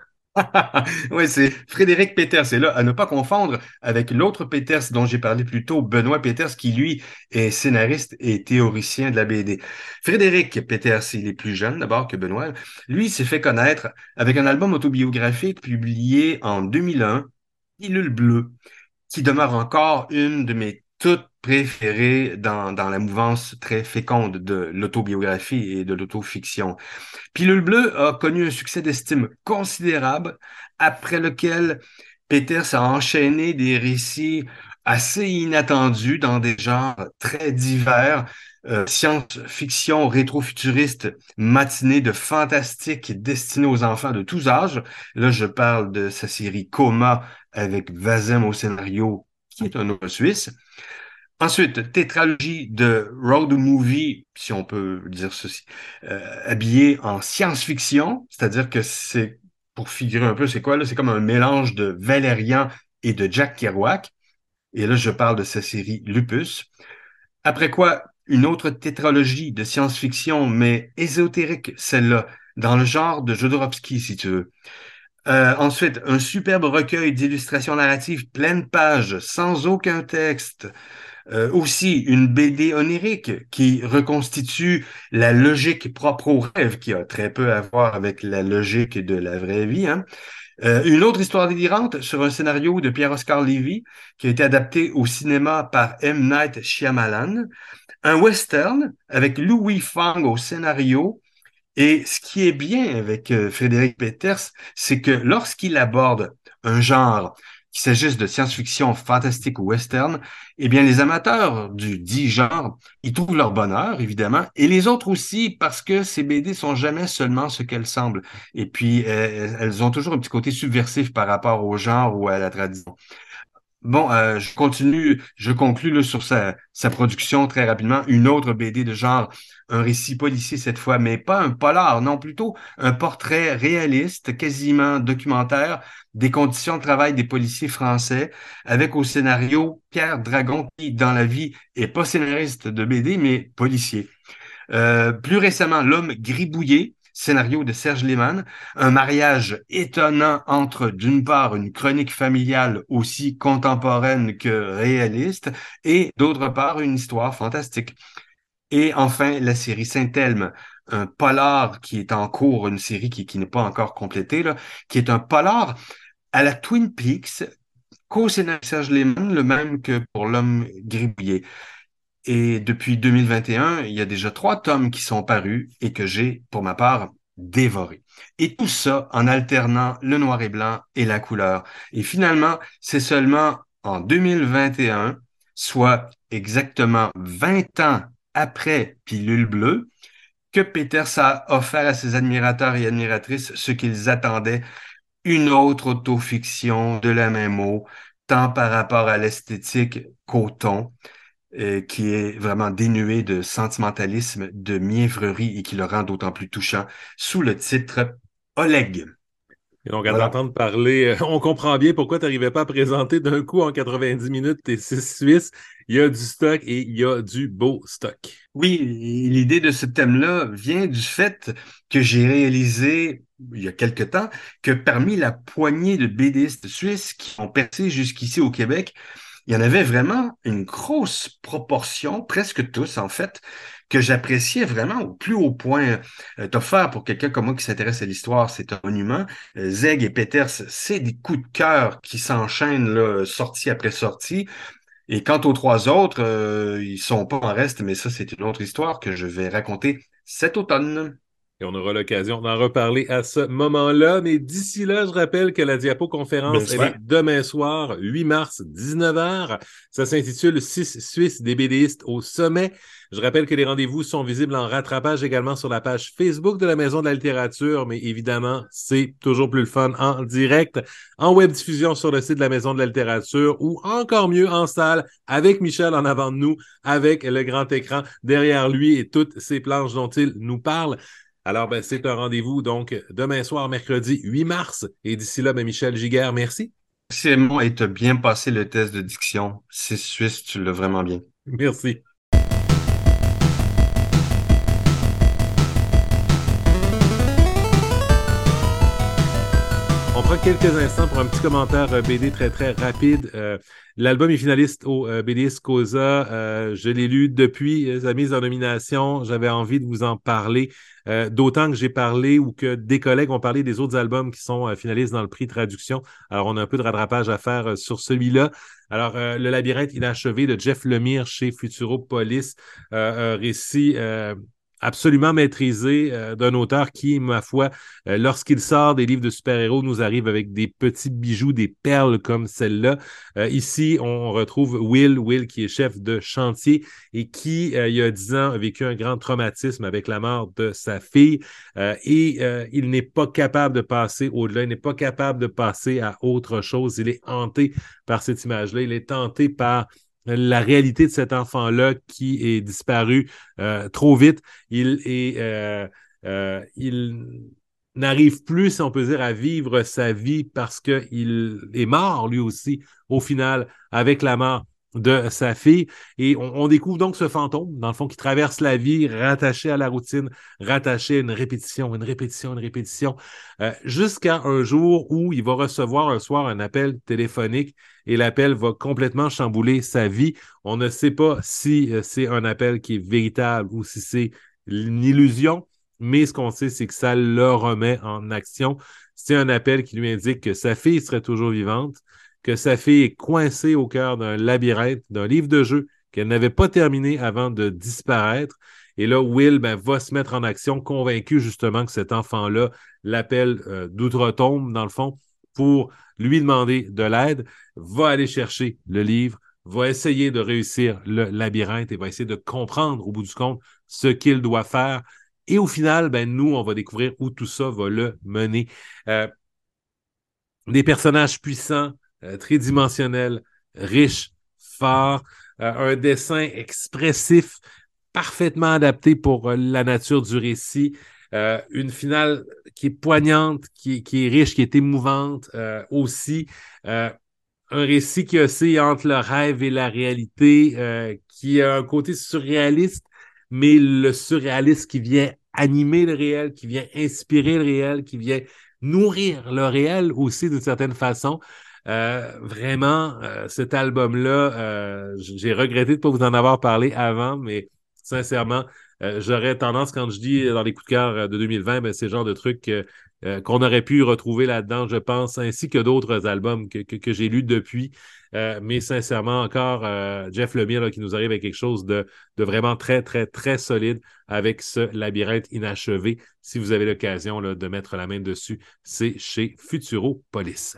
Oui, c'est Frédéric Peters. C'est là à ne pas confondre avec l'autre Peters dont j'ai parlé plus tôt, Benoît Peters, qui lui est scénariste et théoricien de la B D. Frédéric Peters, il est plus jeune d'abord que Benoît. Lui, il s'est fait connaître avec un album autobiographique publié en deux mille un, Pilule bleue, qui demeure encore une de mes toutes préférées dans, dans la mouvance très féconde de l'autobiographie et de l'autofiction. Pilule bleue a connu un succès d'estime considérable, après lequel Peters a enchaîné des récits assez inattendus dans des genres très divers, euh, science-fiction rétro-futuriste, matinée de fantastique destinée aux enfants de tous âges. Là, je parle de sa série Coma avec Vazem au scénario, qui est un autre Suisse. Ensuite, tétralogie de road movie, si on peut dire ceci, euh, habillé en science-fiction, c'est-à-dire que c'est, pour figurer un peu, c'est quoi là? C'est comme un mélange de Valérian et de Jack Kerouac. Et là, je parle de sa série Lupus. Après quoi, une autre tétralogie de science-fiction, mais ésotérique, celle-là, dans le genre de Jodorowsky, si tu veux. Euh, ensuite, un superbe recueil d'illustrations narratives pleine page, sans aucun texte, euh, aussi, une B D onirique qui reconstitue la logique propre au rêve, qui a très peu à voir avec la logique de la vraie vie, hein. Euh, une autre histoire délirante sur un scénario de Pierre-Oscar Lévy qui a été adapté au cinéma par M. Night Shyamalan. Un western avec Louis Fang au scénario. Et ce qui est bien avec euh, Frédéric Peters, c'est que lorsqu'il aborde un genre, qu'il s'agisse de science-fiction, fantastique ou western, eh bien, les amateurs du dit genre, ils trouvent leur bonheur, évidemment, et les autres aussi, parce que ces B D sont jamais seulement ce qu'elles semblent. Et puis, euh, elles ont toujours un petit côté subversif par rapport au genre ou à la tradition. Bon, euh, je continue, je conclus là, sur sa, sa production très rapidement. Une autre B D de genre, un récit policier cette fois, mais pas un polar, non, plutôt un portrait réaliste, quasiment documentaire, des conditions de travail des policiers français, avec au scénario Pierre Dragon, qui dans la vie est pas scénariste de B D, mais policier. Euh, plus récemment, L'homme gribouillé, scénario de Serge Lehmann, un mariage étonnant entre, d'une part, une chronique familiale aussi contemporaine que réaliste, et d'autre part, une histoire fantastique. Et enfin, la série Saint-Elme, un polar qui est en cours, une série qui, qui n'est pas encore complétée, là, qui est un polar à la Twin Peaks, co-scénario Serge Lehmann, le même que pour L'homme gribouillé. Et depuis deux mille vingt et un, il y a déjà trois tomes qui sont parus et que j'ai, pour ma part, dévoré. Et tout ça en alternant le noir et blanc et la couleur. Et finalement, c'est seulement en deux mille vingt et un, soit exactement vingt ans après Pilule bleue, que Peters a offert à ses admirateurs et admiratrices ce qu'ils attendaient, une autre autofiction de la même eau, tant par rapport à l'esthétique qu'au ton, euh, qui est vraiment dénué de sentimentalisme, de mièvrerie et qui le rend d'autant plus touchant sous le titre Oleg. Et donc, à Voilà. t'entendre parler, euh, on comprend bien pourquoi tu n'arrivais pas à présenter d'un coup en quatre-vingt-dix minutes tes six Suisses. Il y a du stock et il y a du beau stock. Oui, et l'idée de ce thème-là vient du fait que j'ai réalisé il y a quelque temps que parmi la poignée de BDistes suisses qui ont percé jusqu'ici au Québec, il y en avait vraiment une grosse proportion, presque tous en fait, que j'appréciais vraiment au plus haut point. Euh, Topher, pour quelqu'un comme moi qui s'intéresse à l'histoire, c'est un monument. Euh, Zeg et Peters, c'est des coups de cœur qui s'enchaînent là, sortie après sortie. Et quant aux trois autres, euh, ils sont pas en reste, mais ça, c'est une autre histoire que je vais raconter cet automne. Et on aura l'occasion d'en reparler à ce moment-là. Mais d'ici là, je rappelle que la Bien diapo-conférence, elle est sûr. demain soir, huit mars, dix-neuf heures. Ça s'intitule six Suisses des BDistes au sommet. Je rappelle que les rendez-vous sont visibles en rattrapage également sur la page Facebook de la Maison de la littérature, mais évidemment, c'est toujours plus le fun en direct, en web diffusion sur le site de la Maison de la littérature ou encore mieux en salle avec Michel en avant de nous, avec le grand écran derrière lui et toutes ces planches dont il nous parle. Alors, ben, c'est un rendez-vous, donc, demain soir, mercredi huit mars. Et d'ici là, ben, Michel Giguère, merci. Merci, Edmond, et tu as bien passé le test de diction. C'est suisse, tu l'as vraiment bien. Merci. On prend quelques instants pour un petit commentaire euh, B D très, très rapide. Euh, L'album est finaliste au euh, BDist Causa. Euh, je l'ai lu depuis euh, sa mise en nomination. J'avais envie de vous en parler, euh, d'autant que j'ai parlé ou que des collègues ont parlé des autres albums qui sont euh, finalistes dans le prix traduction. Alors, on a un peu de rattrapage à faire euh, sur celui-là. Alors, euh, Le labyrinthe inachevé de Jeff Lemire chez Futuropolis, euh, un récit euh, absolument maîtrisé euh, d'un auteur qui, ma foi, euh, lorsqu'il sort des livres de super-héros, nous arrive avec des petits bijoux, des perles comme celle-là. Euh, ici, on retrouve Will, Will qui est chef de chantier et qui, euh, il y a dix ans, a vécu un grand traumatisme avec la mort de sa fille euh, et euh, il n'est pas capable de passer au-delà, il n'est pas capable de passer à autre chose. Il est hanté par cette image-là, il est hanté par la réalité de cet enfant-là qui est disparu euh, trop vite. Il est... Euh, euh, il n'arrive plus, si on peut dire, à vivre sa vie parce qu'il est mort, lui aussi, au final, avec la mort de sa fille. Et on, on découvre donc ce fantôme, dans le fond, qui traverse la vie, rattaché à la routine, rattaché à une répétition, une répétition, une répétition, euh, jusqu'à un jour où il va recevoir un soir un appel téléphonique et l'appel va complètement chambouler sa vie. On ne sait pas si euh, c'est un appel qui est véritable ou si c'est une illusion, mais ce qu'on sait, c'est que ça le remet en action. C'est un appel qui lui indique que sa fille serait toujours vivante, que sa fille est coincée au cœur d'un labyrinthe, d'un livre de jeu qu'elle n'avait pas terminé avant de disparaître. Et là, Will ben, va se mettre en action, convaincu justement que cet enfant-là l'appelle euh, d'outre-tombe, dans le fond, pour lui demander de l'aide, va aller chercher le livre, va essayer de réussir le labyrinthe et va essayer de comprendre au bout du compte ce qu'il doit faire. Et au final, ben, nous, on va découvrir où tout ça va le mener. Euh, des personnages puissants, euh, tridimensionnels, riches, forts, euh, un dessin expressif, parfaitement adapté pour euh, la nature du récit, euh, une finale qui est poignante, qui, qui est riche, qui est émouvante euh, aussi. Euh, un récit qui oscille entre le rêve et la réalité, euh, qui a un côté surréaliste, mais le surréaliste qui vient animer le réel, qui vient inspirer le réel, qui vient nourrir le réel aussi d'une certaine façon. Euh, vraiment, euh, cet album-là, euh, j'ai regretté de ne pas vous en avoir parlé avant, mais sincèrement, euh, j'aurais tendance, quand je dis dans les coups de cœur de deux mille vingt, ben, c'est le genre de trucs euh, euh, qu'on aurait pu retrouver là-dedans, je pense, ainsi que d'autres albums que, que, que j'ai lus depuis. Euh, mais sincèrement, encore, euh, Jeff Lemire là, qui nous arrive avec quelque chose de, de vraiment très, très, très solide avec ce labyrinthe inachevé. Si vous avez l'occasion là, de mettre la main dessus, c'est chez Futuropolis.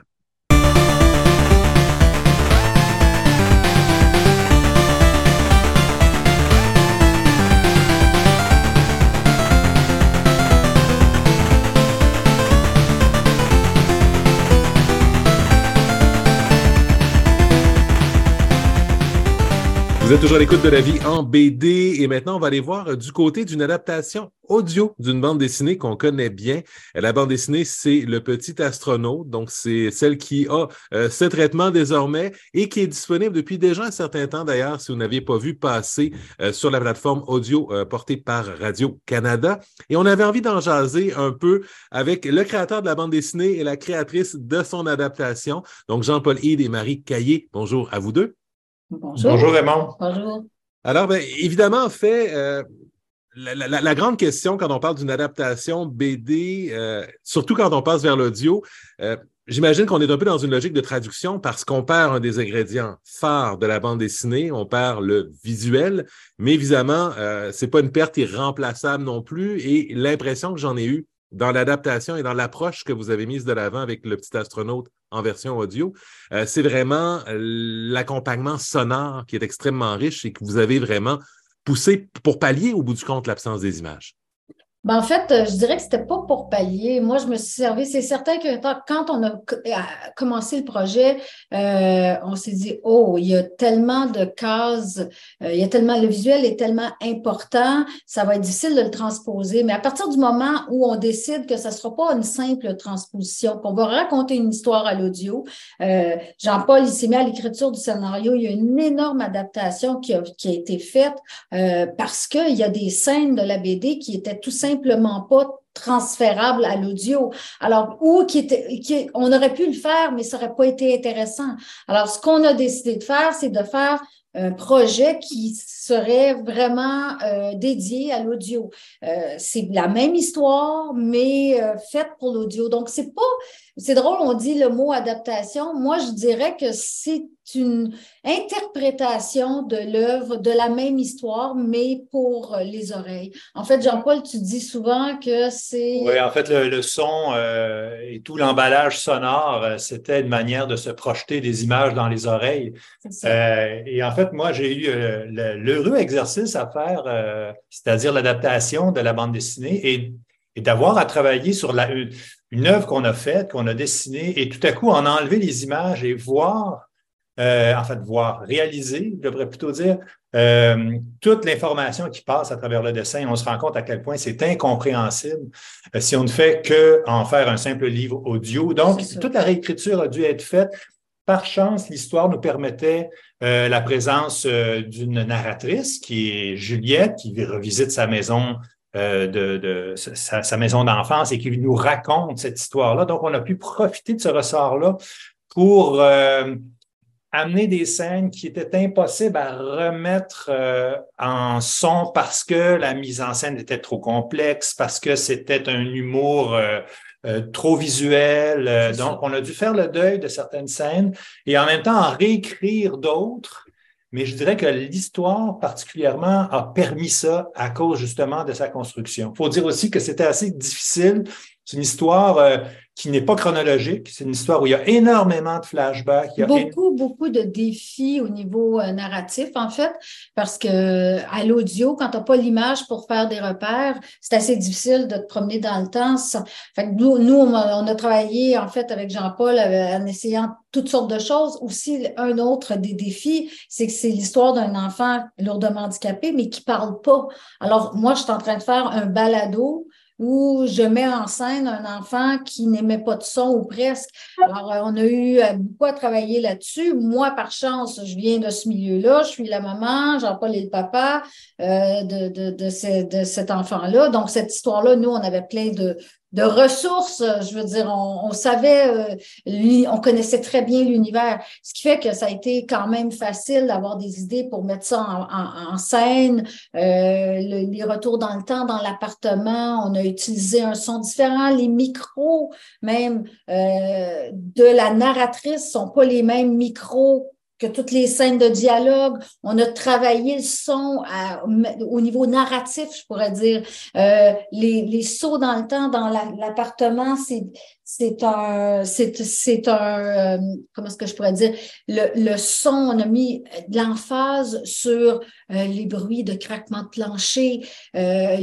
Vous êtes toujours à l'écoute de La Vie en B D et maintenant on va aller voir du côté d'une adaptation audio d'une bande dessinée qu'on connaît bien. La bande dessinée, c'est Le Petit Astronaute, donc c'est celle qui a euh, ce traitement désormais et qui est disponible depuis déjà un certain temps d'ailleurs, si vous n'aviez pas vu passer euh, sur la plateforme audio euh, portée par Radio-Canada. Et on avait envie d'en jaser un peu avec le créateur de la bande dessinée et la créatrice de son adaptation, donc Jean-Paul Hyde et Marie Caillé. Bonjour à vous deux. Bonjour. Bonjour Raymond. Bonjour. Alors, bien, évidemment, en fait, euh, la, la, la grande question quand on parle d'une adaptation B D, euh, surtout quand on passe vers l'audio, euh, j'imagine qu'on est un peu dans une logique de traduction parce qu'on perd un des ingrédients phares de la bande dessinée, on perd le visuel, mais évidemment, euh, c'est pas une perte irremplaçable non plus et l'impression que j'en ai eue dans l'adaptation et dans l'approche que vous avez mise de l'avant avec Le Petit Astronaute en version audio, euh, c'est vraiment l'accompagnement sonore qui est extrêmement riche et que vous avez vraiment poussé pour pallier au bout du compte l'absence des images. Ben, en fait, je dirais que c'était pas pour pallier. Moi, je me suis servi. C'est certain que quand on a commencé le projet, euh, on s'est dit, oh, il y a tellement de cases, euh, il y a tellement, le visuel est tellement important, ça va être difficile de le transposer. Mais à partir du moment où on décide que ça sera pas une simple transposition, qu'on va raconter une histoire à l'audio, euh, Jean-Paul, il s'est mis à l'écriture du scénario. Il y a une énorme adaptation qui a, qui a été faite euh, parce qu'il y a des scènes de la B D qui étaient tout simplement simplement pas transférable à l'audio. Alors, ou qui était, qui, on aurait pu le faire, mais ça n'aurait pas été intéressant. Alors, ce qu'on a décidé de faire, c'est de faire un projet qui serait vraiment euh, dédié à l'audio. Euh, c'est la même histoire, mais euh, faite pour l'audio. Donc, c'est pas, c'est drôle, on dit le mot adaptation. Moi, je dirais que c'est une interprétation de l'œuvre, de la même histoire, mais pour les oreilles. En fait, Jean-Paul, tu dis souvent que c'est... Oui, en fait, le, le son euh, et tout l'emballage sonore, euh, c'était une manière de se projeter des images dans les oreilles. Euh, et en fait, moi, j'ai eu euh, l'heureux exercice à faire, euh, c'est-à-dire l'adaptation de la bande dessinée et, et d'avoir à travailler sur la, une, une œuvre qu'on a faite, qu'on a dessinée, et tout à coup, en enlever les images et voir Euh, en fait, voir, réaliser, je devrais plutôt dire, euh, toute l'information qui passe à travers le dessin. On se rend compte à quel point c'est incompréhensible euh, si on ne fait qu'en faire un simple livre audio. Donc, toute la réécriture a dû être faite. Par chance, l'histoire nous permettait euh, la présence euh, d'une narratrice qui est Juliette, qui revisite sa maison euh, de, de sa, sa maison d'enfance et qui nous raconte cette histoire-là. Donc, on a pu profiter de ce ressort-là pour euh, amener des scènes qui étaient impossibles à remettre euh, en son parce que la mise en scène était trop complexe, parce que c'était un humour euh, euh, trop visuel. Euh, donc, on a dû faire le deuil de certaines scènes et en même temps en réécrire d'autres. Mais je dirais que l'histoire particulièrement a permis ça à cause justement de sa construction. Il faut dire aussi que c'était assez difficile. C'est une histoire euh, qui n'est pas chronologique. C'est une histoire où il y a énormément de flashbacks. Il y a beaucoup, é... beaucoup de défis au niveau euh, narratif, en fait, parce que à l'audio, quand tu n'as pas l'image pour faire des repères, c'est assez difficile de te promener dans le temps. Ça... Fait que nous, nous on, a, on a travaillé, en fait, avec Jean-Paul euh, en essayant toutes sortes de choses. Aussi, un autre des défis, c'est que c'est l'histoire d'un enfant lourdement handicapé, mais qui ne parle pas. Alors, moi, je suis en train de faire un balado où je mets en scène un enfant qui n'émet pas de son ou presque. Alors, on a eu beaucoup à travailler là-dessus. Moi, par chance, je viens de ce milieu-là. Je suis la maman, Jean-Paul est le papa euh, de, de, de, ce, de cet enfant-là. Donc, cette histoire-là, nous, on avait plein de, de ressources. Je veux dire, on, on savait, euh, on connaissait très bien l'univers. Ce qui fait que ça a été quand même facile d'avoir des idées pour mettre ça en, en, en scène. Euh, le, les retours dans le temps, dans l'appartement, on a utilisé un son différent. Les micros, même, euh, de la narratrice sont pas les mêmes micros que toutes les scènes de dialogue. On a travaillé le son à, au niveau narratif, je pourrais dire. Euh, les, les sauts dans le temps, dans la, l'appartement, c'est, c'est un, c'est, c'est un, euh, comment est-ce que je pourrais dire, le, le son, on a mis de l'emphase sur euh, les bruits de craquement de plancher, euh,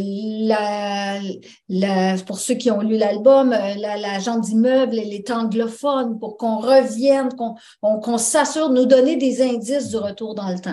la, la, pour ceux qui ont lu l'album, la, la gente d'immeuble, elle est anglophone pour qu'on revienne, qu'on, on, qu'on s'assure de nous donner des indices du retour dans le temps.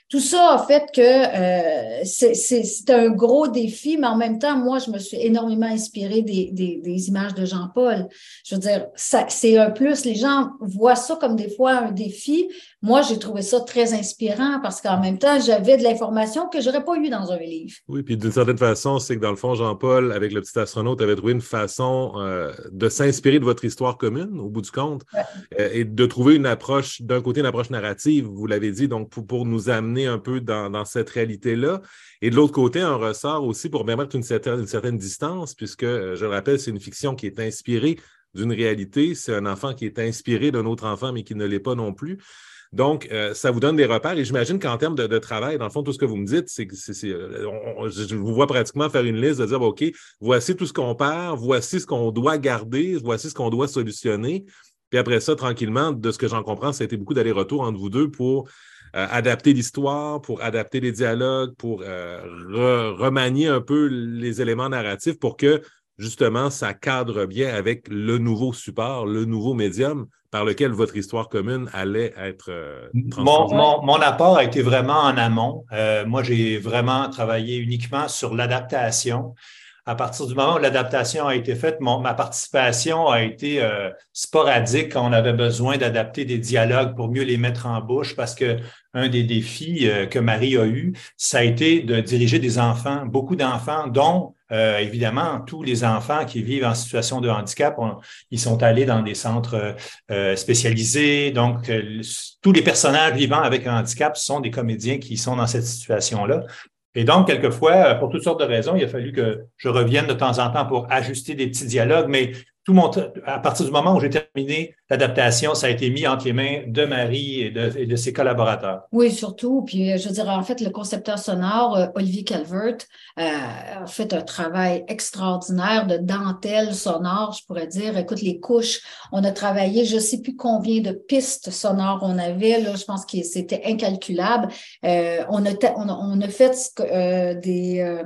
tout ça a fait que euh, c'est, c'est, c'est un gros défi, mais en même temps, moi, je me suis énormément inspirée des, des, des images de Jean-Paul. Je veux dire, ça, c'est un plus. Les gens voient ça comme des fois un défi. Moi, j'ai trouvé ça très inspirant parce qu'en même temps, j'avais de l'information que j'aurais pas eu dans un livre. Oui, puis d'une certaine façon, c'est que dans le fond, Jean-Paul, avec le petit astronaute, avait trouvé une façon euh, de s'inspirer de votre histoire commune, au bout du compte, Ouais. euh, et de trouver une approche, d'un côté, une approche narrative, vous l'avez dit, donc pour, pour nous amener un peu dans, dans cette réalité-là, et de l'autre côté, un ressort aussi pour permettre une certaine, une certaine distance, puisque, je le rappelle, c'est une fiction qui est inspirée d'une réalité, c'est un enfant qui est inspiré d'un autre enfant, mais qui ne l'est pas non plus. Donc, euh, ça vous donne des repères et j'imagine qu'en termes de, de travail, dans le fond, tout ce que vous me dites, c'est que c'est, c'est, on, on, je vous vois pratiquement faire une liste de dire, OK, voici tout ce qu'on perd, voici ce qu'on doit garder, voici ce qu'on doit solutionner. Puis après ça, tranquillement, de ce que j'en comprends, ça a été beaucoup d'aller-retour entre vous deux pour euh, adapter l'histoire, pour adapter les dialogues, pour euh, re, remanier un peu les éléments narratifs pour que, justement, ça cadre bien avec le nouveau support, le nouveau médium par lequel votre histoire commune allait être euh, mon, mon, mon apport a été vraiment en amont. Euh, moi, j'ai vraiment travaillé uniquement sur l'adaptation. À partir du moment où l'adaptation a été faite, mon, ma participation a été euh, sporadique quand on avait besoin d'adapter des dialogues pour mieux les mettre en bouche parce que un des défis euh, que Marie a eu, ça a été de diriger des enfants, beaucoup d'enfants, dont euh, évidemment tous les enfants qui vivent en situation de handicap. On, ils sont allés dans des centres euh, spécialisés. Donc, euh, tous les personnages vivant avec un handicap sont des comédiens qui sont dans cette situation-là. Et donc, quelquefois, pour toutes sortes de raisons, il a fallu que je revienne de temps en temps pour ajuster des petits dialogues, mais tout mon à partir du moment où j'ai terminé l'adaptation, ça a été mis entre les mains de Marie et de, et de ses collaborateurs. Oui, surtout. Puis, je veux dire, en fait, le concepteur sonore, euh, Olivier Calvert, euh, a fait un travail extraordinaire de dentelle sonore, je pourrais dire. Écoute, les couches, on a travaillé, je ne sais plus combien de pistes sonores on avait, là, je pense que c'était incalculable. Euh, on, a on, a, on a fait euh, des... Euh,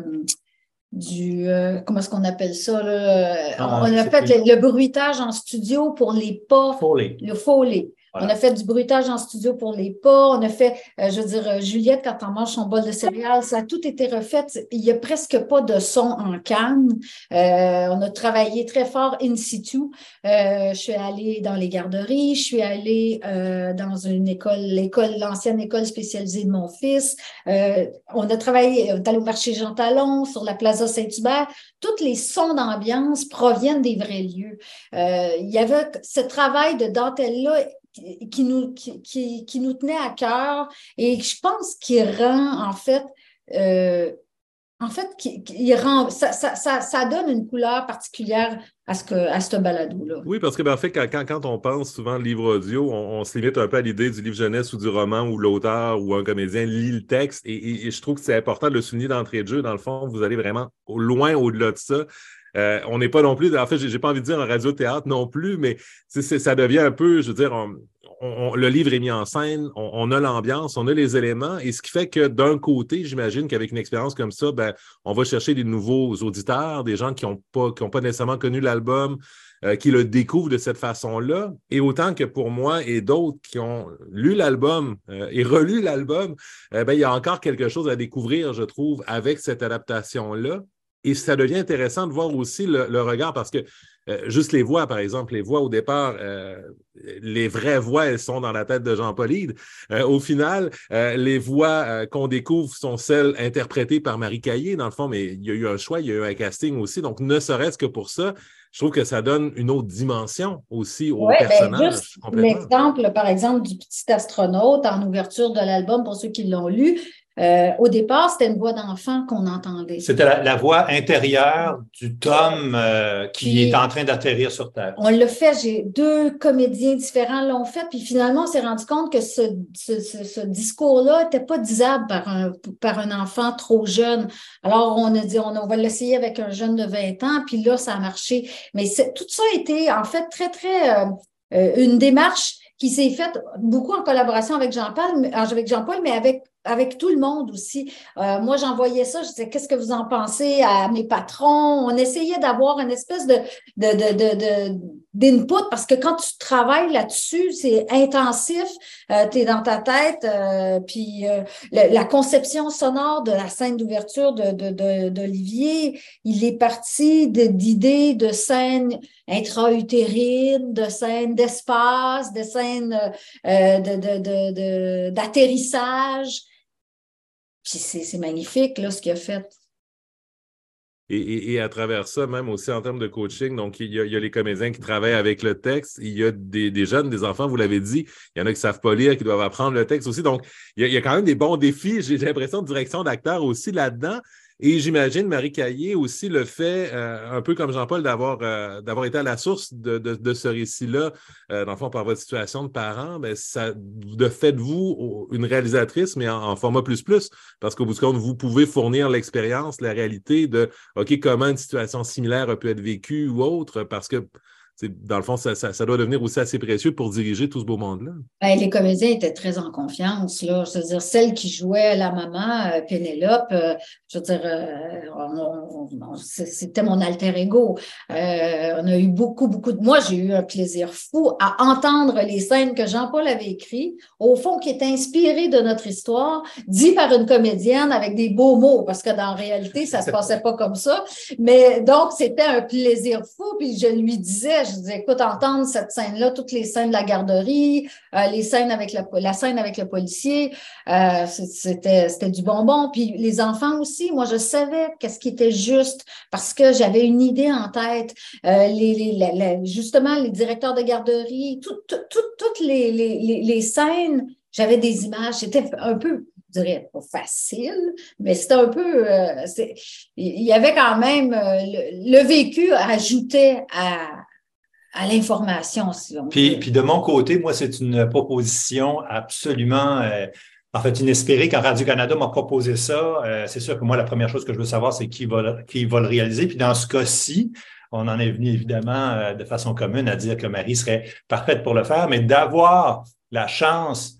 du euh, comment est-ce qu'on appelle ça là? Ah, on a fait le, le bruitage en studio pour les pas, Foley. le Foley. Voilà. On a fait du bruitage en studio pour les pas. On a fait, euh, je veux dire, Juliette, quand on mange son bol de céréales, ça a tout été refait. Il n'y a presque pas de son en canne. Euh, on a travaillé très fort in situ. Euh, je suis allée dans les garderies. Je suis allée euh, dans une école, l'école, l'ancienne école spécialisée de mon fils. Euh, on a travaillé, on est allé au marché Jean Talon, sur la Plaza Saint-Hubert. Tous les sons d'ambiance proviennent des vrais lieux. Euh, il y avait ce travail de dentelle-là qui nous, qui, qui, qui nous tenait à cœur et je pense qu'il rend, en fait, euh, en fait, qui, qui rend, ça, ça, ça, ça donne une couleur particulière à ce, que, à ce balado-là. Oui, parce que, ben, en fait, quand, quand, quand on pense souvent livre audio, on, on se limite un peu à l'idée du livre jeunesse ou du roman où l'auteur ou un comédien lit le texte et, et, et je trouve que c'est important de le souligner d'entrée de jeu. Dans le fond, vous allez vraiment au, loin au-delà de ça. Euh, on n'est pas non plus, en fait, j'ai, j'ai pas envie de dire un radio-théâtre non plus, mais c'est, c'est, ça devient un peu, je veux dire, on, on, le livre est mis en scène, on, on a l'ambiance, on a les éléments, et ce qui fait que d'un côté, j'imagine qu'avec une expérience comme ça, ben, on va chercher des nouveaux auditeurs, des gens qui n'ont pas, qui ont pas nécessairement connu l'album, euh, qui le découvrent de cette façon-là, et autant que pour moi et d'autres qui ont lu l'album euh, et relu l'album, euh, ben, il y a encore quelque chose à découvrir, je trouve, avec cette adaptation-là. Et ça devient intéressant de voir aussi le, le regard parce que euh, juste les voix, par exemple, les voix au départ, euh, les vraies voix, elles sont dans la tête de Jean-Paul Hyde. Euh, au final, euh, les voix euh, qu'on découvre sont celles interprétées par Marie Caillé, dans le fond, mais il y a eu un choix, il y a eu un casting aussi. Donc, ne serait-ce que pour ça, je trouve que ça donne une autre dimension aussi au ouais, personnage. Ben juste l'exemple, par exemple, du petit astronaute en ouverture de l'album, pour ceux qui l'ont lu, Euh, au départ, c'était une voix d'enfant qu'on entendait. C'était la, la voix intérieure du Tom euh, qui puis, est en train d'atterrir sur Terre. On l'a fait, j'ai deux comédiens différents l'ont fait, puis finalement, on s'est rendu compte que ce, ce, ce, ce discours-là n'était pas disable par un, par un enfant trop jeune. Alors, on a dit, on, on va l'essayer avec un jeune de vingt ans, puis là, ça a marché. Mais tout ça a été, en fait, très, très euh, euh, une démarche qui s'est faite beaucoup en collaboration avec Jean-Paul, avec Jean-Paul, mais avec avec tout le monde aussi. Euh, moi, j'envoyais ça, je disais, qu'est-ce que vous en pensez à mes patrons? On essayait d'avoir une espèce de, de, de, de, de, d'input parce que quand tu travailles là-dessus, c'est intensif, euh, tu es dans ta tête, euh, puis euh, le, la conception sonore de la scène d'ouverture de, de, de, d'Olivier, il est parti de, d'idées de scènes intra-utérines, de scènes d'espace, de scènes euh, de, de, de, de, d'atterrissage. Puis c'est, c'est magnifique, là, ce qu'il a fait. Et, et, et à travers ça, même aussi en termes de coaching, donc il y a, il y a les comédiens qui travaillent avec le texte, il y a des, des jeunes, des enfants, vous l'avez dit, il y en a qui ne savent pas lire, qui doivent apprendre le texte aussi. Donc, il y a, il y a quand même des bons défis, j'ai l'impression, de direction d'acteur aussi là-dedans. Et j'imagine, Marie Caillé, aussi le fait, euh, un peu comme Jean-Paul, d'avoir, euh, d'avoir été à la source de, de, de ce récit-là, euh, dans le fond, par votre situation de parent, ben, ça de fait de vous une réalisatrice, mais en, en format plus plus, parce qu'au bout du compte, vous pouvez fournir l'expérience, la réalité de, OK, comment une situation similaire a pu être vécue ou autre, parce que, dans le fond, ça, ça, ça doit devenir aussi assez précieux pour diriger tout ce beau monde-là. Ben, les comédiens étaient très en confiance, là. Je veux dire, celle qui jouait la maman, euh, Pénélope, euh, je veux dire, euh, on, on, c'était mon alter ego. Euh, on a eu beaucoup, beaucoup de... Moi, j'ai eu un plaisir fou à entendre les scènes que Jean-Paul avait écrites, au fond, qui étaient inspirées de notre histoire, dit par une comédienne avec des beaux mots, parce que dans la réalité, ça se passait pas comme ça. Mais donc, c'était un plaisir fou, puis je lui disais, je disais, écoute, entendre cette scène-là, toutes les scènes de la garderie, euh, les scènes avec le, la scène avec le policier, euh, c'était, c'était du bonbon. Puis les enfants aussi, moi, je savais qu'est-ce qui était juste parce que j'avais une idée en tête. Euh, les, les, les, les, justement, les directeurs de garderie, toutes tout, tout, toutes les, les, les scènes, j'avais des images. C'était un peu, je dirais, pas facile, mais c'était un peu... Euh, c'est, il y avait quand même... Euh, le, le vécu ajoutait à... à l'information, si on puis, veut. Puis de mon côté, moi, c'est une proposition absolument, euh, en fait, inespérée. Quand Radio-Canada m'a proposé ça, euh, c'est sûr que moi, la première chose que je veux savoir, c'est qui va, qui va le réaliser. Puis dans ce cas-ci, on en est venu évidemment euh, de façon commune à dire que Marie serait parfaite pour le faire, mais d'avoir la chance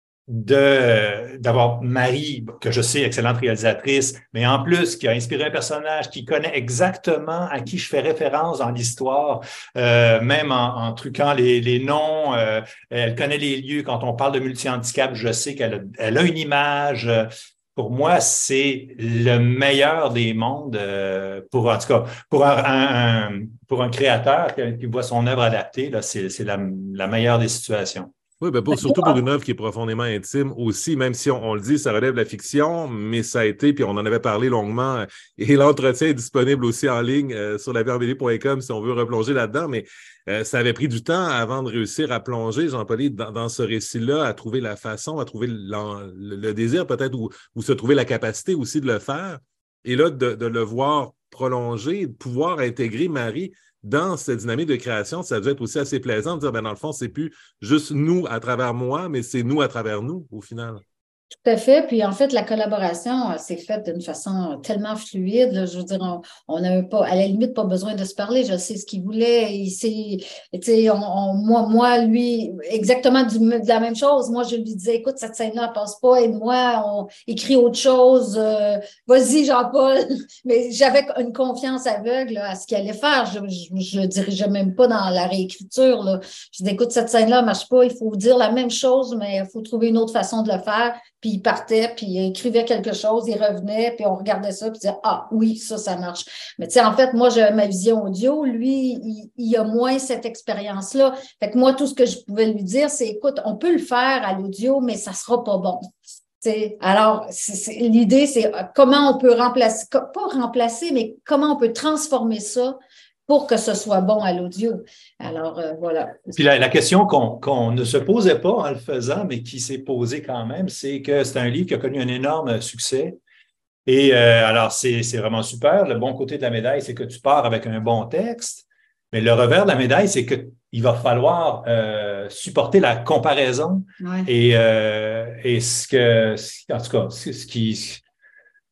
de d'avoir Marie, que je sais, excellente réalisatrice, mais en plus, qui a inspiré un personnage, qui connaît exactement à qui je fais référence dans l'histoire, euh, même en, en truquant les, les noms, euh, elle connaît les lieux. Quand on parle de multi-handicap, je sais qu'elle a, elle a une image. Pour moi, c'est le meilleur des mondes, euh, pour, en tout cas, pour un, un, un pour un créateur qui, qui voit son œuvre adaptée, là, c'est, c'est la, la meilleure des situations. Oui, ben pour, surtout pour une œuvre qui est profondément intime aussi, même si on, on le dit, ça relève de la fiction, mais ça a été, puis on en avait parlé longuement, et l'entretien est disponible aussi en ligne euh, sur la vie en b d point com si on veut replonger là-dedans, mais euh, ça avait pris du temps avant de réussir à plonger, Jean-Paul, dans, dans ce récit-là, à trouver la façon, à trouver le, le désir peut-être, ou, ou se trouver la capacité aussi de le faire, et là, de, de le voir prolonger, de pouvoir intégrer Marie dans cette dynamique de création, ça doit être aussi assez plaisant de dire, ben, dans le fond, c'est plus juste nous à travers moi, mais c'est nous à travers nous, au final. Tout à fait. Puis en fait, la collaboration euh, s'est faite d'une façon tellement fluide. Là. Je veux dire, on n'a pas, à la limite, pas besoin de se parler. Je sais ce qu'il voulait. Il sait, tu sais, on, on, moi, moi, lui, exactement du, de la même chose. Moi, je lui disais, écoute, cette scène-là, elle passe pas. Aide-moi, on écrit autre chose. Euh, vas-y, Jean-Paul. Mais j'avais une confiance aveugle là, à ce qu'il allait faire. Je ne le dirigeais même pas dans la réécriture. Là. Je disais, écoute, cette scène-là ne marche pas. Il faut dire la même chose, mais il faut trouver une autre façon de le faire. Puis il partait, puis il écrivait quelque chose, il revenait, puis on regardait ça, puis il disait « Ah oui, ça, ça marche. » Mais tu sais, en fait, moi, j'ai ma vision audio. Lui, il, il a moins cette expérience-là. Fait que moi, tout ce que je pouvais lui dire, c'est « Écoute, on peut le faire à l'audio, mais ça sera pas bon. » T'sais, alors, c'est, c'est, l'idée, c'est comment on peut remplacer, pas remplacer, mais comment on peut transformer ça pour que ce soit bon à l'audio. Alors, euh, voilà. Puis la, la question qu'on, qu'on ne se posait pas en le faisant, mais qui s'est posée quand même, c'est que c'est un livre qui a connu un énorme succès. Et euh, alors, c'est, c'est vraiment super. Le bon côté de la médaille, c'est que tu pars avec un bon texte, mais le revers de la médaille, c'est qu'il va falloir euh, supporter la comparaison. Ouais. Et, euh, et ce que, en tout cas, ce qui...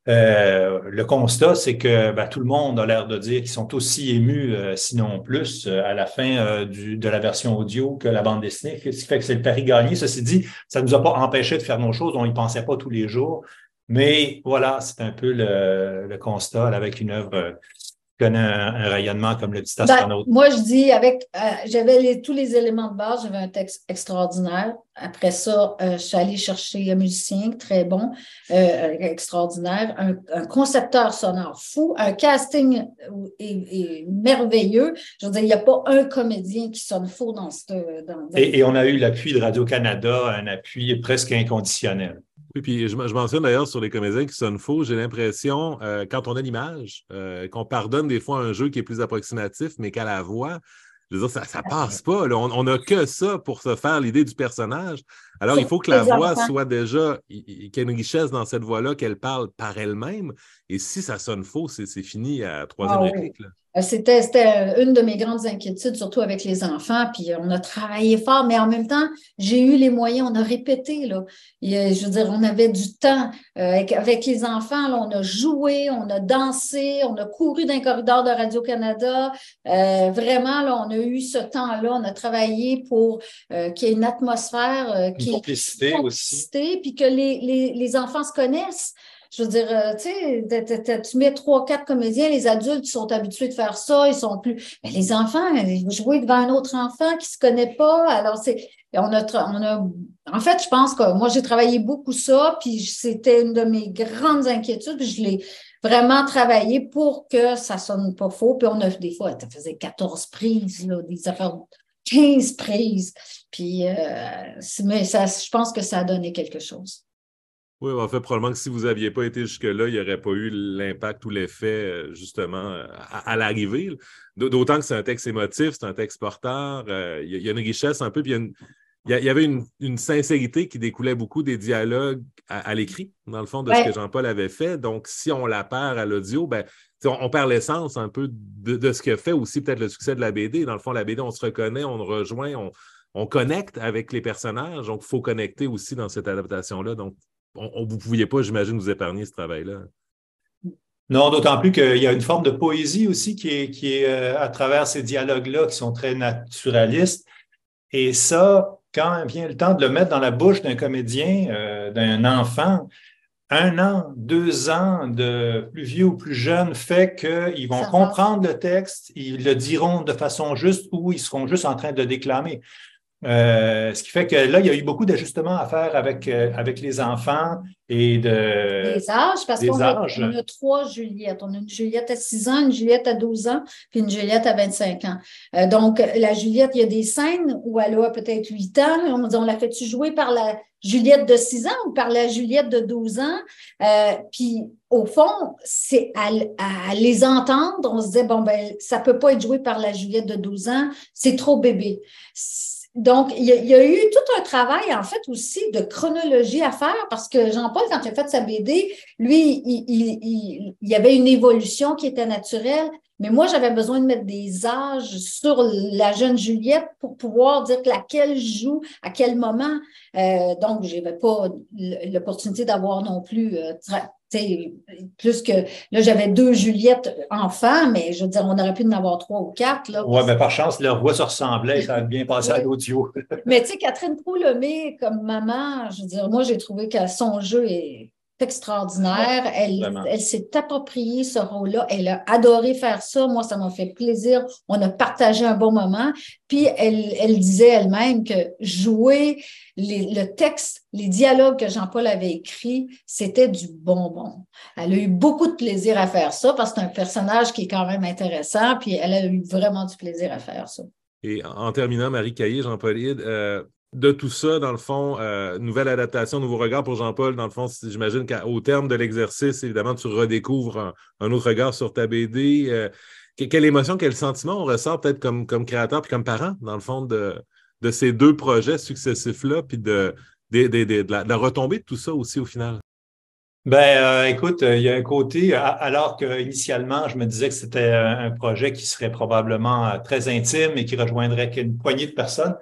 Euh, le constat, c'est que ben, tout le monde a l'air de dire qu'ils sont aussi émus, euh, sinon plus, euh, à la fin euh, du, de la version audio que la bande dessinée, ce qui fait que c'est le pari gagné. Ceci dit, ça ne nous a pas empêché de faire nos choses, on n'y pensait pas tous les jours. Mais voilà, c'est un peu le, le constat là, avec une œuvre euh, qui connaît un, un rayonnement comme le petit astronaute. Ben, moi, je dis, avec, euh, j'avais les, tous les éléments de base, j'avais un texte extraordinaire. Après ça, euh, je suis allée chercher un musicien très bon, euh, extraordinaire, un, un concepteur sonore fou, un casting est, est merveilleux. Je veux dire, il n'y a pas un comédien qui sonne faux dans ce... Dans, dans... Et, et on a eu l'appui de Radio-Canada, un appui presque inconditionnel. Oui, puis je, je mentionne d'ailleurs sur les comédiens qui sonnent faux, j'ai l'impression, euh, quand on a l'image, euh, qu'on pardonne des fois un jeu qui est plus approximatif, mais qu'à la voix, je veux dire, ça, ça passe pas. Là. On n'a que ça pour se faire l'idée du personnage. Alors, il faut que la voix soit déjà, qu'il y ait une richesse dans cette voix-là, qu'elle parle par elle-même. Et si ça sonne faux, c'est fini à troisième ah, réplique. Oui. C'était, c'était une de mes grandes inquiétudes, surtout avec les enfants. Puis on a travaillé fort, mais en même temps, j'ai eu les moyens, on a répété. Là. Et, je veux dire, on avait du temps. Euh, avec, avec les enfants, là, on a joué, on a dansé, on a couru dans les corridors de Radio-Canada. Euh, vraiment, là, on a eu ce temps-là. On a travaillé pour euh, qu'il y ait une atmosphère euh, qui une complicité, une complicité aussi. Puis que les, les, les enfants se connaissent. Je veux dire, euh, tu sais, tu mets trois, quatre comédiens, les adultes sont habitués de faire ça, ils sont plus. Mais les enfants, ils vont jouer devant un autre enfant qui se connaît pas. Alors, c'est. On a, on a. En fait, je pense que moi, j'ai travaillé beaucoup ça, puis c'était une de mes grandes inquiétudes, puis je l'ai vraiment travaillé pour que ça sonne pas faux. Puis on a des fois, ça faisait quatorze prises, là, des affaires, quinze prises. Puis, euh, mais ça, je pense que ça a donné quelque chose. Oui, en fait, probablement que si vous n'aviez pas été jusque-là, il n'y aurait pas eu l'impact ou l'effet, justement, à, à l'arrivée. D'autant que c'est un texte émotif, c'est un texte porteur. Euh, il y a une richesse un peu, puis il y, a une, il y avait une, une sincérité qui découlait beaucoup des dialogues à, à l'écrit, dans le fond, de ouais. ce que Jean-Paul avait fait. Donc, si on la perd à l'audio, ben, on, on perd l'essence un peu de, de ce que fait aussi peut-être le succès de la B D. Dans le fond, la B D, on se reconnaît, on rejoint, on, on connecte avec les personnages. Donc, il faut connecter aussi dans cette adaptation-là. Donc, On, on, vous ne pouviez pas, j'imagine, vous épargner ce travail-là. Non, d'autant plus qu'il y a une forme de poésie aussi qui est, qui est euh, à travers ces dialogues-là qui sont très naturalistes. Et ça, quand vient le temps de le mettre dans la bouche d'un comédien, euh, d'un enfant, un an, deux ans de plus vieux ou plus jeune fait qu'ils vont ça comprendre va. le texte, ils le diront de façon juste ou ils seront juste en train de le déclamer. Euh, ce qui fait que là, il y a eu beaucoup d'ajustements à faire avec, euh, avec les enfants et de... Des âges, parce qu'on a, on a trois Juliettes. On a une Juliette à six ans, une Juliette à douze ans, puis une Juliette à vingt-cinq ans. Euh, donc, la Juliette, il y a des scènes où elle a peut-être huit ans. On dit, on la fait-tu jouer par la Juliette de six ans ou par la Juliette de douze ans? Euh, puis, au fond, c'est à, à les entendre, on se disait, bon, ben, ça peut pas être joué par la Juliette de douze ans, c'est trop bébé. Donc, il y, a, il y a eu tout un travail, en fait, aussi de chronologie à faire parce que Jean-Paul, quand il a fait sa B D, lui, il, il, il, il y avait une évolution qui était naturelle, mais moi, j'avais besoin de mettre des âges sur la jeune Juliette pour pouvoir dire laquelle joue, à quel moment. Euh, donc, je n'avais pas l'opportunité d'avoir non plus... Euh, T'sais, plus que là, j'avais deux Juliettes enfants, mais je veux dire, on aurait pu en avoir trois ou quatre. Oui, mais par chance, leur voix se ressemblait, ça a bien passé oui. à l'audio. Mais tu sais, Catherine Proulomé, comme maman, je veux dire, moi, j'ai trouvé que son jeu est extraordinaire. Ouais, elle, elle s'est appropriée ce rôle-là. Elle a adoré faire ça. Moi, ça m'a fait plaisir. On a partagé un bon moment. Puis, elle, elle disait elle-même que jouer les, le texte, les dialogues que Jean-Paul avait écrits, c'était du bonbon. Elle a eu beaucoup de plaisir à faire ça parce que c'est un personnage qui est quand même intéressant. Puis, elle a eu vraiment du plaisir à faire ça. Et en terminant, Marie Caillé, Jean-Paul Hide, euh, de tout ça, dans le fond, euh, nouvelle adaptation, nouveau regard pour Jean-Paul, dans le fond, j'imagine qu'au terme de l'exercice, évidemment, tu redécouvres un, un autre regard sur ta B D. Euh, quelle émotion, quel sentiment on ressort peut-être comme, comme créateur puis comme parent, dans le fond, de, de ces deux projets successifs-là, puis de, de, de, de, de, la, de la retombée de tout ça aussi au final? Ben, euh, écoute, il y a un côté, alors qu'initialement, je me disais que c'était un projet qui serait probablement très intime et qui rejoindrait qu'une poignée de personnes.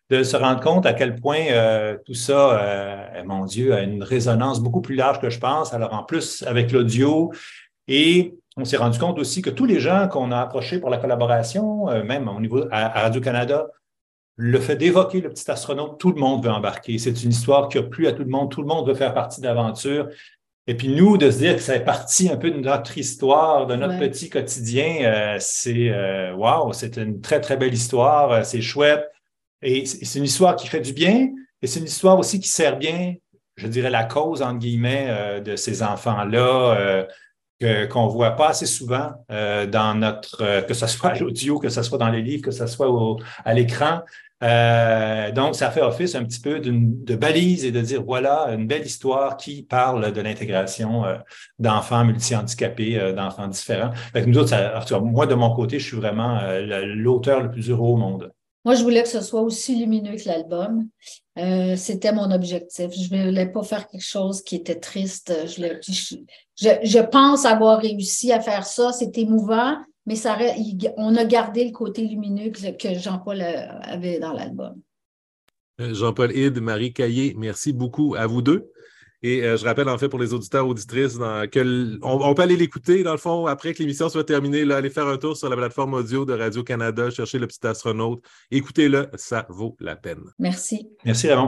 de se rendre compte à quel point euh, tout ça, euh, mon Dieu, a une résonance beaucoup plus large que je pense. Alors, en plus, avec l'audio, et on s'est rendu compte aussi que tous les gens qu'on a approchés pour la collaboration, euh, même au niveau à, à Radio-Canada, le fait d'évoquer le petit astronaute, tout le monde veut embarquer. C'est une histoire qui a plu à tout le monde. Tout le monde veut faire partie de l'aventure. Et puis nous, de se dire que ça fait partie un peu de notre histoire, de notre Ouais. petit quotidien, euh, c'est euh, wow, c'est une très, très belle histoire. euh, C'est chouette. Et c'est c'est une histoire qui fait du bien. Et c'est une histoire aussi qui sert bien, je dirais, la cause, entre guillemets, euh, de ces enfants-là. Euh, que, qu'on voit pas assez souvent euh, dans notre, euh, que ce soit à l'audio, que ce soit dans les livres, que ce soit au, à l'écran. Euh, donc, ça fait office un petit peu d'une, de balise et de dire, voilà, une belle histoire qui parle de l'intégration euh, d'enfants multi-handicapés, euh, d'enfants différents. Fait que nous autres, ça, en tout cas, moi, de mon côté, je suis vraiment euh, l'auteur le plus heureux au monde. Moi, je voulais que ce soit aussi lumineux que l'album. Euh, c'était mon objectif. Je ne voulais pas faire quelque chose qui était triste. Je, le- je, je, je pense avoir réussi à faire ça. C'est émouvant, mais ça, il- on a gardé le côté lumineux que, que Jean-Paul avait dans l'album. Jean-Paul Hide, Marie Caillé, merci beaucoup à vous deux. Et euh, je rappelle en fait pour les auditeurs, auditrices, dans, que l- on, on peut aller l'écouter dans le fond après que l'émission soit terminée. Là, aller faire un tour sur la plateforme audio de Radio-Canada, chercher le petit astronaute. Écoutez-le, ça vaut la peine. Merci. Merci, Raymond.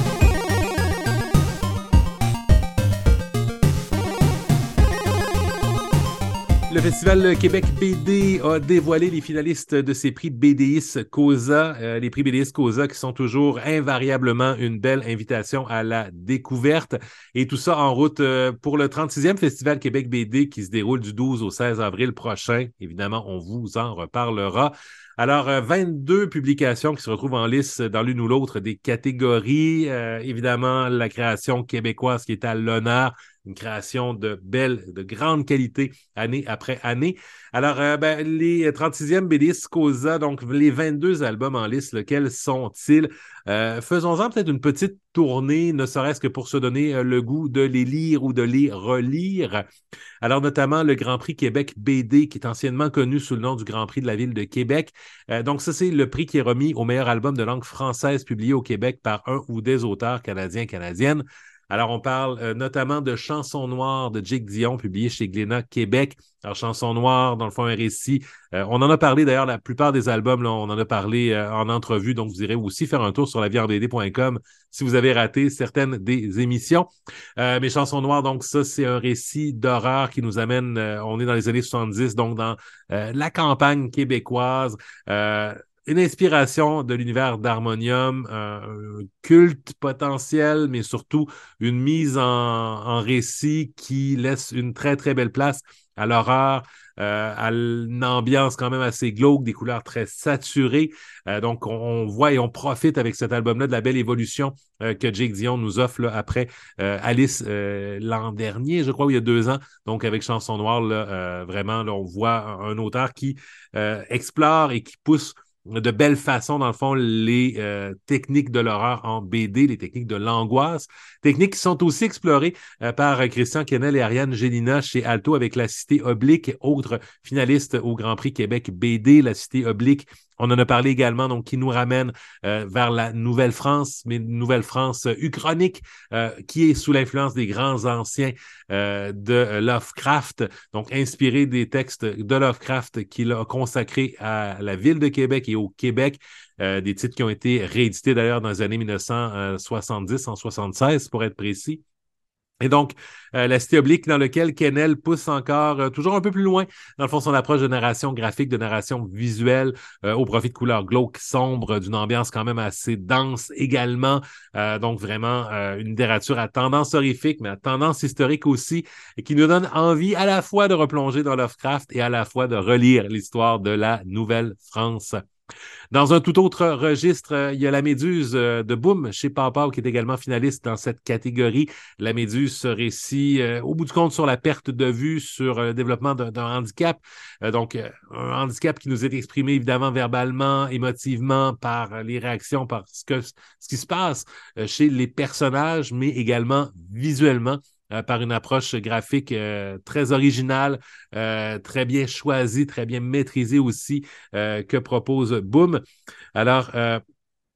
Le Festival Québec B D a dévoilé les finalistes de ses prix B D I S Causa. Euh, les prix B D I S Causa qui sont toujours invariablement une belle invitation à la découverte. Et tout ça en route euh, pour le trente-sixième Festival Québec B D qui se déroule du douze au seize avril prochain. Évidemment, on vous en reparlera. Alors, euh, vingt-deux publications qui se retrouvent en lice dans l'une ou l'autre des catégories. Euh, évidemment, la création québécoise qui est à l'honneur, une création de belle, de grande qualité année après année. Alors, euh, ben, les trente-sixième B D I S Causa, donc les vingt-deux albums en liste, lesquels sont-ils? Euh, faisons-en peut-être une petite tournée, ne serait-ce que pour se donner euh, le goût de les lire ou de les relire. Alors, notamment le Grand Prix Québec B D, qui est anciennement connu sous le nom du Grand Prix de la Ville de Québec. Euh, donc, ça, c'est le prix qui est remis au meilleur album de langue française publié au Québec par un ou des auteurs canadiens, canadiennes. Alors, on parle euh, notamment de Chanson noire de Jake Dion, publié chez Glénat Québec. Alors, Chanson noire, dans le fond, un récit. Euh, on en a parlé, d'ailleurs, la plupart des albums, là, on en a parlé euh, en entrevue, donc vous irez aussi faire un tour sur la vie en b d point com si vous avez raté certaines des émissions. Euh, mais Chanson noire, donc ça, c'est un récit d'horreur qui nous amène, euh, on est dans les années soixante-dix, donc dans euh, la campagne québécoise. Euh, Une inspiration de l'univers d'Harmonium, euh, un culte potentiel, mais surtout une mise en, en récit qui laisse une très, très belle place à l'horreur, euh, à une ambiance quand même assez glauque, des couleurs très saturées. Euh, donc, on, on voit et on profite avec cet album-là de la belle évolution euh, que Jake Dion nous offre là, après euh, Alice euh, l'an dernier, je crois, ou il y a deux ans. Donc, avec Chanson noire, là, euh, vraiment, là, on voit un, un auteur qui euh, explore et qui pousse de belle façon, dans le fond, les euh, techniques de l'horreur en B D, les techniques de l'angoisse, techniques qui sont aussi explorées euh, par Christian Kennel et Ariane Gélina chez Alto avec La Cité Oblique, autre finaliste au Grand Prix Québec B D, La Cité Oblique. On en a parlé également, donc, qui nous ramène euh, vers la Nouvelle-France, mais une Nouvelle-France euh, uchronique, euh, qui est sous l'influence des grands anciens euh, de Lovecraft, donc inspiré des textes de Lovecraft qu'il a consacrés à la ville de Québec et au Québec, euh, des titres qui ont été réédités d'ailleurs dans les années mille neuf cent soixante-dix, en soixante-seize pour être précis. Et donc, euh, la Cité Oblique dans lequel Kennel pousse encore euh, toujours un peu plus loin, dans le fond, son approche de narration graphique, de narration visuelle, euh, au profit de couleurs glauques, sombres, d'une ambiance quand même assez dense également. Euh, donc, vraiment, euh, une littérature à tendance horrifique, mais à tendance historique aussi, et qui nous donne envie à la fois de replonger dans Lovecraft et à la fois de relire l'histoire de la Nouvelle-France. Dans un tout autre registre, euh, il y a La Méduse euh, de Boom chez Pawpaw qui est également finaliste dans cette catégorie. La Méduse, ce récit, euh, au bout du compte, sur la perte de vue, sur euh, le développement d'un, d'un handicap. Euh, donc, euh, un handicap qui nous est exprimé évidemment verbalement, émotivement, par euh, les réactions, par ce, que, ce qui se passe euh, chez les personnages, mais également visuellement. Euh, par une approche graphique euh, très originale, euh, très bien choisie, très bien maîtrisée aussi, euh, que propose Boom. Alors, euh,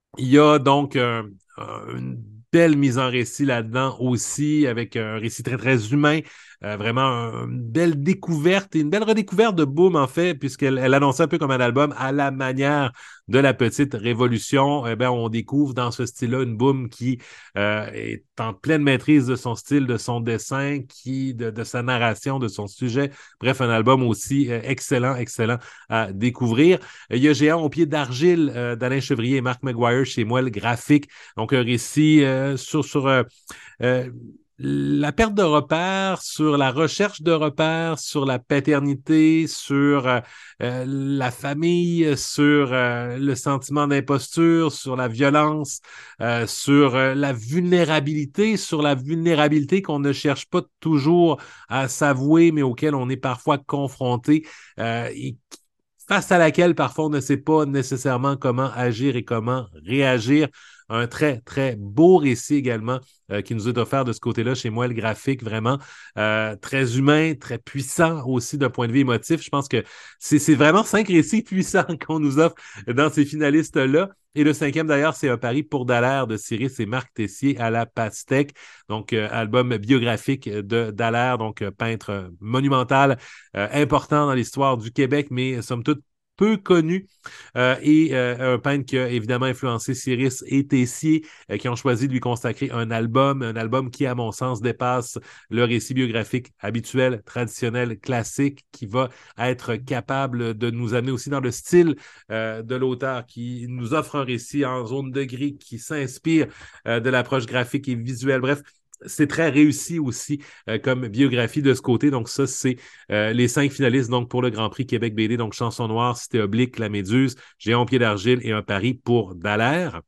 Il y a donc euh, une belle mise en récit là-dedans aussi, avec un récit très, très humain. Euh, vraiment une belle découverte et une belle redécouverte de Boom, en fait, puisqu'elle elle annonçait un peu comme un album à la manière de La Petite Révolution. Eh bien, on découvre dans ce style-là une Boom qui euh, est en pleine maîtrise de son style, de son dessin, qui, de, de sa narration, de son sujet. Bref, un album aussi euh, excellent, excellent à découvrir. Il y a Géant au pied d'argile euh, d'Alain Chevrier et Marc Maguire chez Moelle Graphique. Donc, un récit euh, sur, sur euh, euh, la perte de repères, sur la recherche de repères, sur la paternité, sur euh, euh, la famille, sur euh, le sentiment d'imposture, sur la violence, euh, sur euh, la vulnérabilité, sur la vulnérabilité qu'on ne cherche pas toujours à s'avouer, mais auquel on est parfois confronté euh, et face à laquelle parfois on ne sait pas nécessairement comment agir et comment réagir. Un très, très beau récit également euh, qui nous est offert de ce côté-là chez moi, le graphique, vraiment euh, très humain, très puissant aussi d'un point de vue émotif. Je pense que c'est, c'est vraiment cinq récits puissants qu'on nous offre dans ces finalistes-là. Et le cinquième, d'ailleurs, c'est un pari pour Dallaire de Cyrus et Marc Tessier à la pastèque. Donc, euh, album biographique de Dallaire, donc euh, peintre monumental, euh, important dans l'histoire du Québec, mais somme toute peu connu, euh, et euh, un peintre qui a évidemment influencé Cyrus et Tessier, euh, qui ont choisi de lui consacrer un album, un album qui, à mon sens, dépasse le récit biographique habituel, traditionnel, classique, qui va être capable de nous amener aussi dans le style euh, de l'auteur, qui nous offre un récit en zone de gris, qui s'inspire euh, de l'approche graphique et visuelle. Bref, c'est très réussi aussi euh, comme biographie de ce côté. Donc, ça, c'est euh, les cinq finalistes donc pour le Grand Prix Québec B D. Donc, Chanson Noire, Cité Oblique, La Méduse, Géant pied d'argile et un pari pour Dallaire.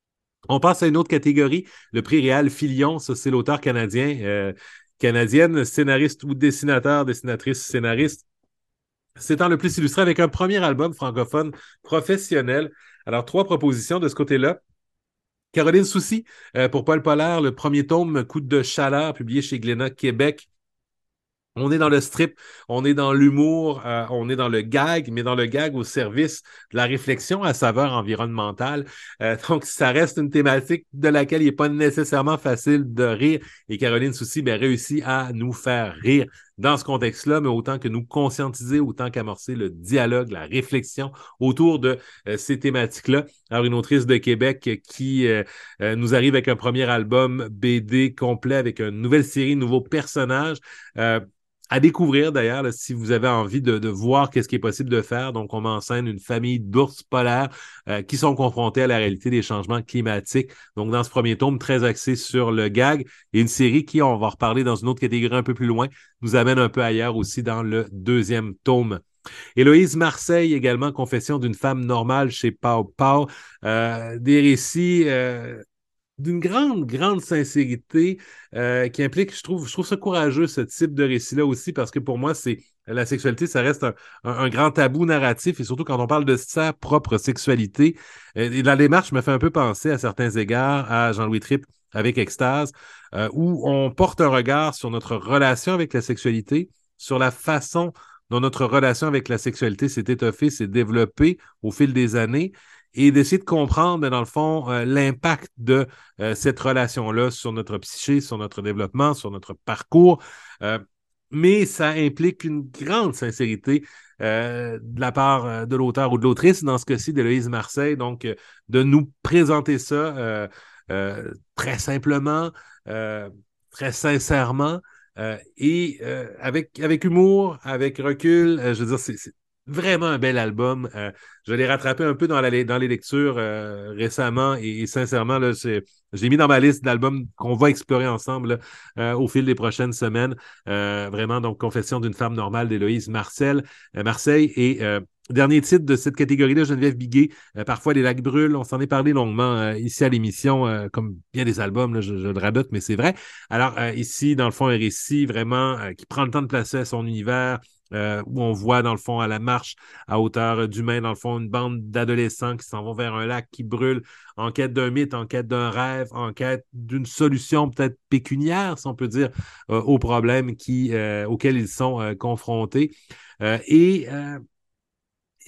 On passe à une autre catégorie, le prix Réal Filion. Ça, c'est l'auteur canadien, euh, canadienne, scénariste ou dessinateur, dessinatrice, scénariste. S'étant le plus illustré avec un premier album francophone professionnel. Alors, trois propositions de ce côté-là. Caroline Soucy, euh, pour Paul Pollaert, le premier tome, Coup de chaleur, publié chez Glénat, Québec. On est dans le strip, on est dans l'humour, euh, on est dans le gag, mais dans le gag au service de la réflexion à saveur environnementale. Euh, donc, ça reste une thématique de laquelle il n'est pas nécessairement facile de rire. Et Caroline Soucy ben, réussit à nous faire rire dans ce contexte-là, mais autant que nous conscientiser, autant qu'amorcer le dialogue, la réflexion autour de euh, ces thématiques-là. Alors, une autrice de Québec qui euh, euh, nous arrive avec un premier album B D complet, avec une nouvelle série, de nouveaux personnages. Euh, À découvrir d'ailleurs, là, si vous avez envie de, de voir qu'est-ce qui est possible de faire. Donc, on met en scène une famille d'ours polaires euh, qui sont confrontés à la réalité des changements climatiques. Donc, dans ce premier tome, très axé sur le gag, et une série qui, on va reparler dans une autre catégorie un peu plus loin, nous amène un peu ailleurs aussi dans le deuxième tome. Héloïse Marseille, également, Confession d'une femme normale chez Pau Pau. Euh, des récits... Euh, d'une grande, grande sincérité euh, qui implique, je trouve, je trouve ça courageux, ce type de récit-là aussi, parce que pour moi, c'est la sexualité, ça reste un, un, un grand tabou narratif, et surtout quand on parle de sa propre sexualité. Et la démarche me fait un peu penser à certains égards à Jean-Louis Tripp avec Extase, euh, où on porte un regard sur notre relation avec la sexualité, sur la façon dont notre relation avec la sexualité s'est étoffée, s'est développée au fil des années, et d'essayer de comprendre, dans le fond, euh, l'impact de euh, cette relation-là sur notre psyché, sur notre développement, sur notre parcours. Euh, mais ça implique une grande sincérité euh, de la part euh, de l'auteur ou de l'autrice, dans ce cas-ci d'Héloïse Marseille, donc euh, de nous présenter ça euh, euh, très simplement, euh, très sincèrement, euh, et euh, avec, avec humour, avec recul. Euh, je veux dire, c'est, c'est vraiment un bel album. Euh, je l'ai rattrapé un peu dans, la, dans les lectures euh, récemment, et, et sincèrement, là, c'est, j'ai mis dans ma liste d'albums qu'on va explorer ensemble là, euh, au fil des prochaines semaines. Euh, vraiment, donc, Confession d'une femme normale d'Héloïse Marcel, euh, Marseille. Et euh, dernier titre de cette catégorie-là, Geneviève Biguet, euh, Parfois les lacs brûlent. On s'en est parlé longuement euh, ici à l'émission, euh, comme bien des albums, là, je, je le radote, mais c'est vrai. Alors, euh, ici, dans le fond, un récit vraiment euh, qui prend le temps de placer à son univers, Euh, où on voit, dans le fond, à la marche, à hauteur d'humain, dans le fond, une bande d'adolescents qui s'en vont vers un lac qui brûle, en quête d'un mythe, en quête d'un rêve, en quête d'une solution peut-être pécuniaire, si on peut dire, euh, aux problèmes qui, euh, auxquels ils sont euh, confrontés. Euh, et euh,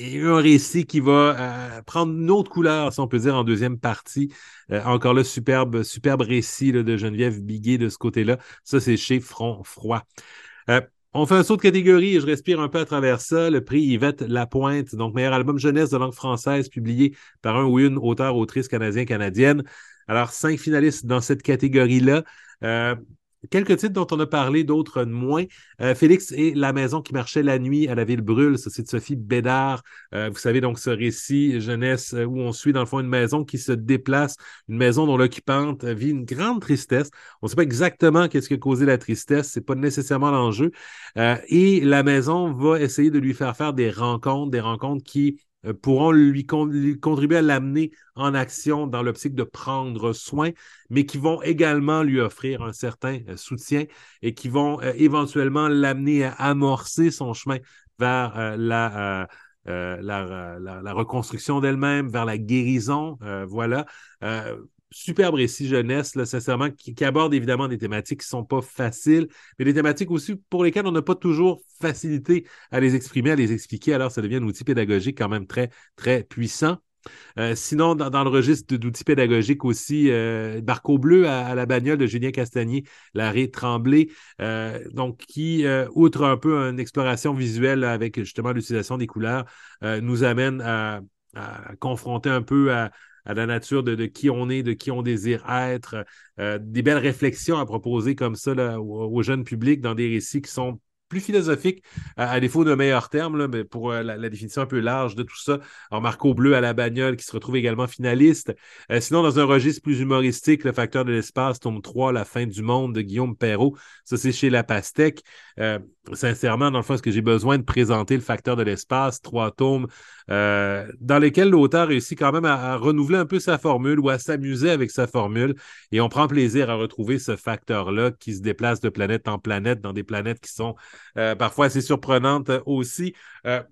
et un récit qui va euh, prendre une autre couleur, si on peut dire, en deuxième partie. Euh, encore là, superbe, superbe récit là, de Geneviève Biguet de ce côté-là. Ça, c'est chez Front Froid. Euh, on fait un saut de catégorie et je respire un peu à travers ça. Le prix Yvette Lapointe, donc meilleur album jeunesse de langue française, publié par un ou une auteur, autrice canadien-canadienne. Alors, cinq finalistes dans cette catégorie-là. Euh, Quelques titres dont on a parlé, d'autres moins. Euh, Félix et la maison qui marchait la nuit à la ville brûle, ça c'est de Sophie Bédard. Euh, vous savez donc ce récit jeunesse euh, où on suit dans le fond une maison qui se déplace, une maison dont l'occupante vit une grande tristesse. On ne sait pas exactement qu'est-ce qui a causé la tristesse, c'est pas nécessairement l'enjeu. Euh, et la maison va essayer de lui faire faire des rencontres, des rencontres qui euh, pourront lui, con- lui contribuer à l'amener en action dans l'optique de prendre soin, mais qui vont également lui offrir un certain euh, soutien et qui vont euh, éventuellement l'amener à amorcer son chemin vers euh, la, euh, euh, la, la, la reconstruction d'elle-même, vers la guérison. Euh, voilà. Euh, Superbe récit jeunesse, là, sincèrement, qui, qui aborde évidemment des thématiques qui ne sont pas faciles, mais des thématiques aussi pour lesquelles on n'a pas toujours facilité à les exprimer, à les expliquer. Alors, ça devient un outil pédagogique quand même très, très puissant. Euh, sinon, dans, dans le registre d'outils pédagogiques aussi, euh, Barco Bleu à, à la bagnole de Julien Castagnier, Larry Tremblay, euh, donc qui, euh, outre un peu une exploration visuelle avec justement l'utilisation des couleurs, euh, nous amène à, à confronter un peu à, à la nature de, de qui on est, de qui on désire être, euh, des belles réflexions à proposer comme ça là, au, au jeune public dans des récits qui sont plus philosophique, à, à défaut de meilleurs termes, là, mais pour euh, la, la définition un peu large de tout ça. Alors, Marco Bleu à la bagnole, qui se retrouve également finaliste. Euh, sinon, dans un registre plus humoristique, Le facteur de l'espace, tome trois, La fin du monde de Guillaume Perrault. Ça, c'est chez La Pastèque. Euh, sincèrement, dans le fond, est-ce que j'ai besoin de présenter Le facteur de l'espace, trois tomes, euh, dans lesquels l'auteur réussit quand même à, à renouveler un peu sa formule ou à s'amuser avec sa formule. Et on prend plaisir à retrouver ce facteur-là qui se déplace de planète en planète dans des planètes qui sont Euh, parfois assez surprenante aussi. Euh,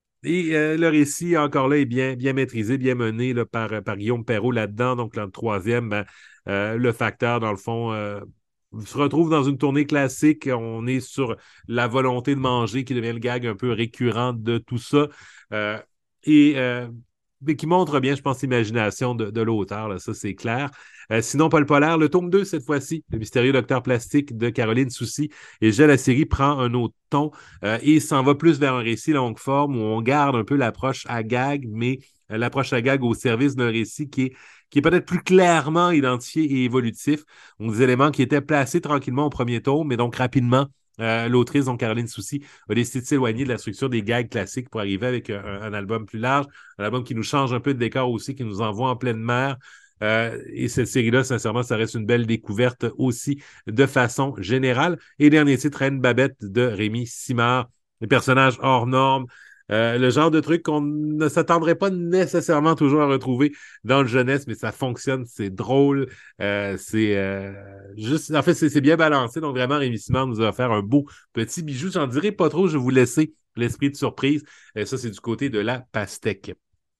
et euh, le récit, encore là, est bien, bien maîtrisé, bien mené là, par, par Guillaume Perrault là-dedans. Donc, dans le troisième, ben, euh, le facteur, dans le fond, euh, se retrouve dans une tournée classique. On est sur la volonté de manger qui devient le gag un peu récurrent de tout ça. Euh, et euh, mais qui montre bien, je pense, l'imagination de, de l'auteur, là, ça c'est clair. Euh, sinon, Paul Polaire, le tome deux cette fois-ci, Le mystérieux docteur plastique de Caroline Soucy. Et déjà, la série prend un autre ton euh, et s'en va plus vers un récit longue forme où on garde un peu l'approche à gag, mais euh, l'approche à gag au service d'un récit qui est, qui est peut-être plus clairement identifié et évolutif. Donc, des éléments qui étaient placés tranquillement au premier tome, mais donc rapidement, Euh, l'autrice, donc Caroline Soucy, a décidé de s'éloigner de la structure des gags classiques pour arriver avec un, un album plus large, un album qui nous change un peu de décor aussi, qui nous envoie en pleine mer. Euh, et cette série-là, sincèrement, ça reste une belle découverte aussi de façon générale. Et dernier titre, Reine Babette de Rémi Simard, des personnages hors normes. Euh, le genre de truc qu'on ne s'attendrait pas nécessairement toujours à retrouver dans le jeunesse, mais ça fonctionne, c'est drôle, euh, c'est euh, juste, en fait, c'est bien balancé, donc vraiment, Rémi Simard nous a offert un beau petit bijou. J'en dirai pas trop, je vais vous laisser l'esprit de surprise. Et ça, c'est du côté de La Pastèque.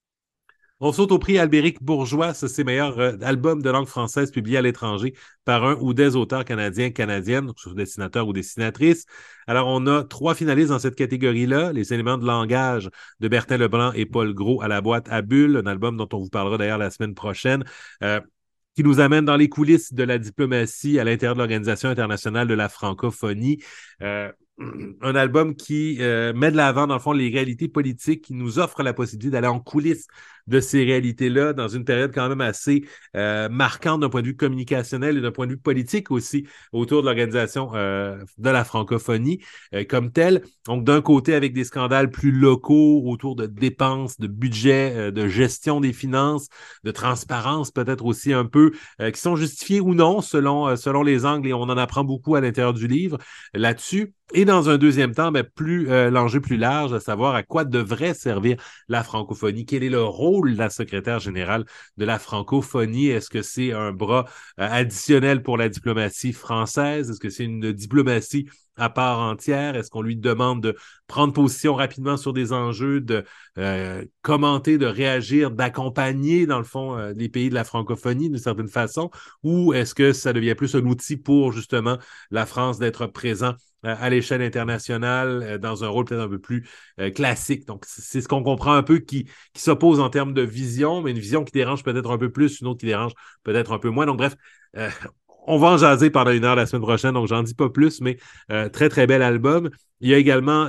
On saute au prix Albéric Bourgeois, ça c'est meilleur euh, album de langue française publié à l'étranger par un ou des auteurs canadiens, canadiennes, soit dessinateurs ou dessinatrices. Alors, on a trois finalistes dans cette catégorie-là. Les éléments de langage de Bertin Leblanc et Paul Gros à la boîte à bulles, un album dont on vous parlera d'ailleurs la semaine prochaine. Euh, qui nous amène dans les coulisses de la diplomatie à l'intérieur de l'Organisation internationale de la francophonie. Euh, un album qui euh, met de l'avant, dans le fond, les réalités politiques, qui nous offre la possibilité d'aller en coulisses de ces réalités-là dans une période quand même assez euh, marquante d'un point de vue communicationnel et d'un point de vue politique aussi autour de l'Organisation euh, de la francophonie euh, comme telle. Donc, d'un côté, avec des scandales plus locaux autour de dépenses, de budget, euh, de gestion des finances, de transparence peut-être aussi un peu, euh, qui sont justifiés ou non selon, euh, selon les angles, et on en apprend beaucoup à l'intérieur du livre là-dessus. Et dans un deuxième temps, ben, plus euh, l'enjeu plus large, à savoir à quoi devrait servir la francophonie, quel est le rôle de la secrétaire générale de la francophonie, est-ce que c'est un bras euh, additionnel pour la diplomatie française, est-ce que c'est une diplomatie à part entière? Est-ce qu'on lui demande de prendre position rapidement sur des enjeux, de euh, commenter, de réagir, d'accompagner, dans le fond, euh, les pays de la francophonie d'une certaine façon? Ou est-ce que ça devient plus un outil pour, justement, la France d'être présent euh, à l'échelle internationale euh, dans un rôle peut-être un peu plus euh, classique? Donc, c'est ce qu'on comprend un peu qui, qui s'oppose en termes de vision, mais une vision qui dérange peut-être un peu plus, une autre qui dérange peut-être un peu moins. Donc, bref, euh, on va en jaser pendant une heure la semaine prochaine, donc j'en dis pas plus, mais euh, très, très bel album. Il y a également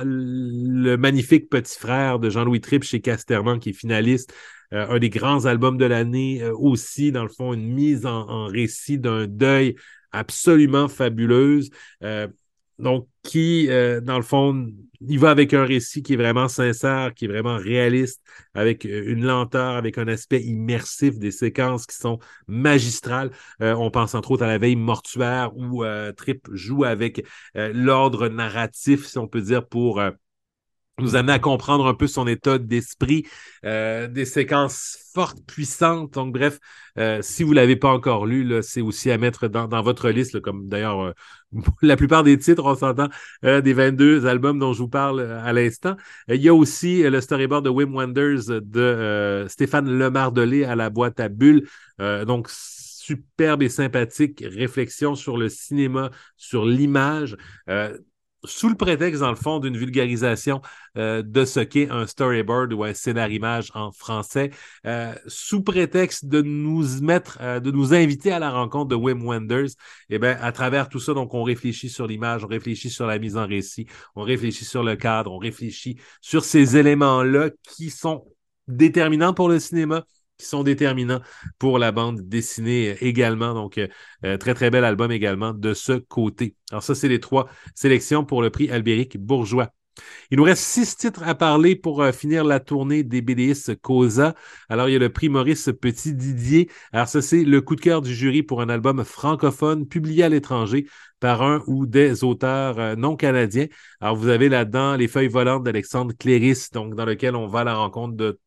le magnifique Petit Frère de Jean-Louis Tripp chez Casterman, qui est finaliste. Euh, un des grands albums de l'année euh, aussi, dans le fond, une mise en, en récit d'un deuil absolument fabuleuse. Euh, donc, qui, euh, dans le fond, il va avec un récit qui est vraiment sincère, qui est vraiment réaliste, avec une lenteur, avec un aspect immersif, des séquences qui sont magistrales. Euh, on pense entre autres à La Veille mortuaire où euh, Tripp joue avec euh, l'ordre narratif, si on peut dire, pour euh, nous amener à comprendre un peu son état d'esprit, euh, des séquences fortes, puissantes. Donc, bref, euh, si vous ne l'avez pas encore lu, là, c'est aussi à mettre dans, dans votre liste, là, comme d'ailleurs euh, la plupart des titres, on s'entend, euh, des vingt-deux albums dont je vous parle euh, à l'instant. Euh, il y a aussi euh, le storyboard de Wim Wenders de euh, Stéphane Lemardelé à la boîte à bulles. Euh, donc, superbe et sympathique réflexion sur le cinéma, sur l'image. Euh, sous le prétexte, dans le fond, d'une vulgarisation euh, de ce qu'est un storyboard ou un scénar-image en français, euh, sous prétexte de nous mettre, euh, de nous inviter à la rencontre de Wim Wenders, eh bien, à travers tout ça, donc, on réfléchit sur l'image, on réfléchit sur la mise en récit, on réfléchit sur le cadre, on réfléchit sur ces éléments-là qui sont déterminants pour le cinéma, qui sont déterminants pour la bande dessinée également. Donc, euh, très, très bel album également de ce côté. Alors ça, c'est les trois sélections pour le prix Albéric Bourgeois. Il nous reste six titres à parler pour euh, finir la tournée des B D istes Cosa. Alors, il y a le prix Maurice Petit-Didier. Alors, ça, c'est le coup de cœur du jury pour un album francophone publié à l'étranger par un ou des auteurs euh, non canadiens. Alors, vous avez là-dedans Les Feuilles volantes d'Alexandre Cléris, donc dans lequel on va à la rencontre de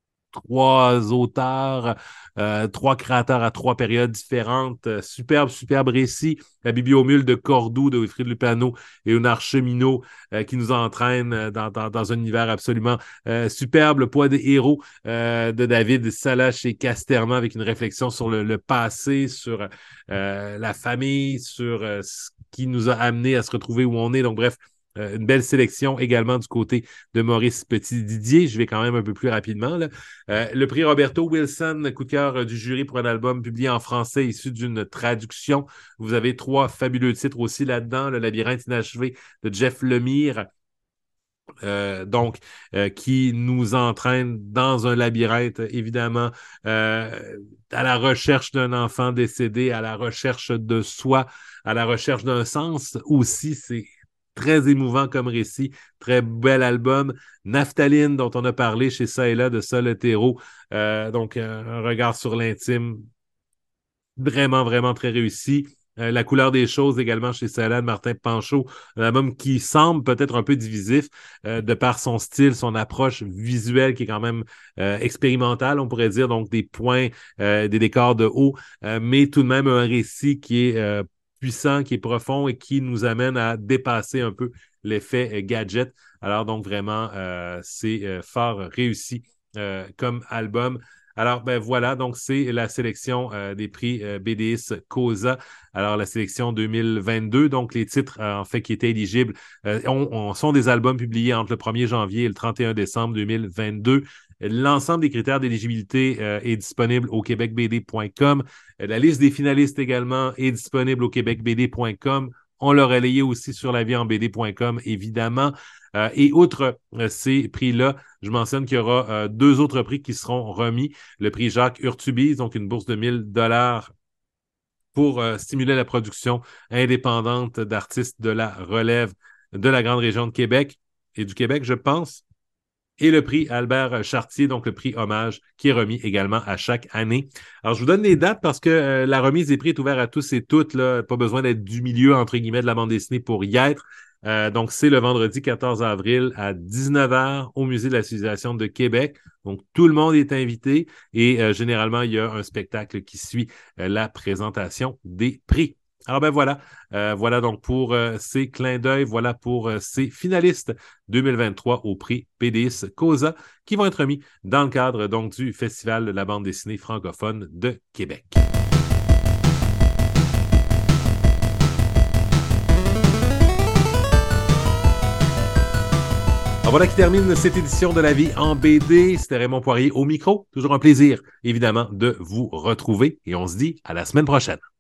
trois auteurs, euh, trois créateurs à trois périodes différentes. Euh, superbe, superbe récit. La Bibliomule de Cordoue de Wilfrid Lupano et Léonard Cheminot euh, qui nous entraîne dans, dans, dans un univers absolument euh, superbe. Le poids des héros euh, de David Salah chez Casterman avec une réflexion sur le, le passé, sur euh, la famille, sur euh, ce qui nous a amené à se retrouver où on est. Donc, bref, une belle sélection également du côté de Maurice Petit-Didier. Je vais quand même un peu plus rapidement. Là. Euh, le prix Roberto Wilson, coup de cœur du jury pour un album publié en français issu d'une traduction. Vous avez trois fabuleux titres aussi là-dedans. Le Labyrinthe inachevé de Jeff Lemire. Euh, donc, euh, qui nous entraîne dans un labyrinthe, évidemment, euh, à la recherche d'un enfant décédé, à la recherche de soi, à la recherche d'un sens aussi. C'est très émouvant comme récit, très bel album. Naphtaline, dont on a parlé chez Ça et là, de Sol Hétéro. Euh, donc, un, un regard sur l'intime, vraiment, vraiment très réussi. Euh, La couleur des choses également chez Salade, Martin Panchaud, un album qui semble peut-être un peu divisif euh, de par son style, son approche visuelle qui est quand même euh, expérimentale, on pourrait dire, donc des points, euh, des décors de haut, euh, mais tout de même un récit qui est euh, puissant, qui est profond et qui nous amène à dépasser un peu l'effet euh, gadget. Alors donc vraiment, euh, c'est euh, fort réussi euh, comme album. Alors, ben voilà, donc c'est la sélection euh, des prix euh, B D istes Cosa. Alors, la sélection deux mille vingt-deux, donc les titres, euh, en fait, qui étaient éligibles, euh, on, on, sont des albums publiés entre le premier janvier et le trente et un décembre deux mille vingt-deux. L'ensemble des critères d'éligibilité euh, est disponible au québec b d point com. La liste des finalistes également est disponible au québec b d point com. On l'a relayé aussi sur la vie en b d point com, évidemment. Euh, et outre euh, ces prix-là, je mentionne qu'il y aura euh, deux autres prix qui seront remis. Le prix Jacques Urtubise, donc une bourse de mille dollars pour euh, stimuler la production indépendante d'artistes de la relève de la grande région de Québec et du Québec, je pense. Et le prix Albert Chartier, donc le prix Hommage, qui est remis également à chaque année. Alors, je vous donne les dates parce que euh, la remise des prix est ouverte à tous et toutes. Là, pas besoin d'être du milieu, entre guillemets, de la bande dessinée pour y être. Euh, donc, c'est le vendredi quatorze avril à dix-neuf heures au Musée de la civilisation de Québec. Donc, tout le monde est invité et euh, généralement, il y a un spectacle qui suit euh, la présentation des prix. Alors ben voilà, euh, voilà donc pour euh, ces clins d'œil, voilà pour euh, ces finalistes deux mille vingt-trois au prix P D I S Cosa qui vont être mis dans le cadre donc du Festival de la bande dessinée francophone de Québec. Alors voilà qui termine cette édition de La Vie en B D. C'était Raymond Poirier au micro. Toujours un plaisir, évidemment, de vous retrouver et on se dit à la semaine prochaine.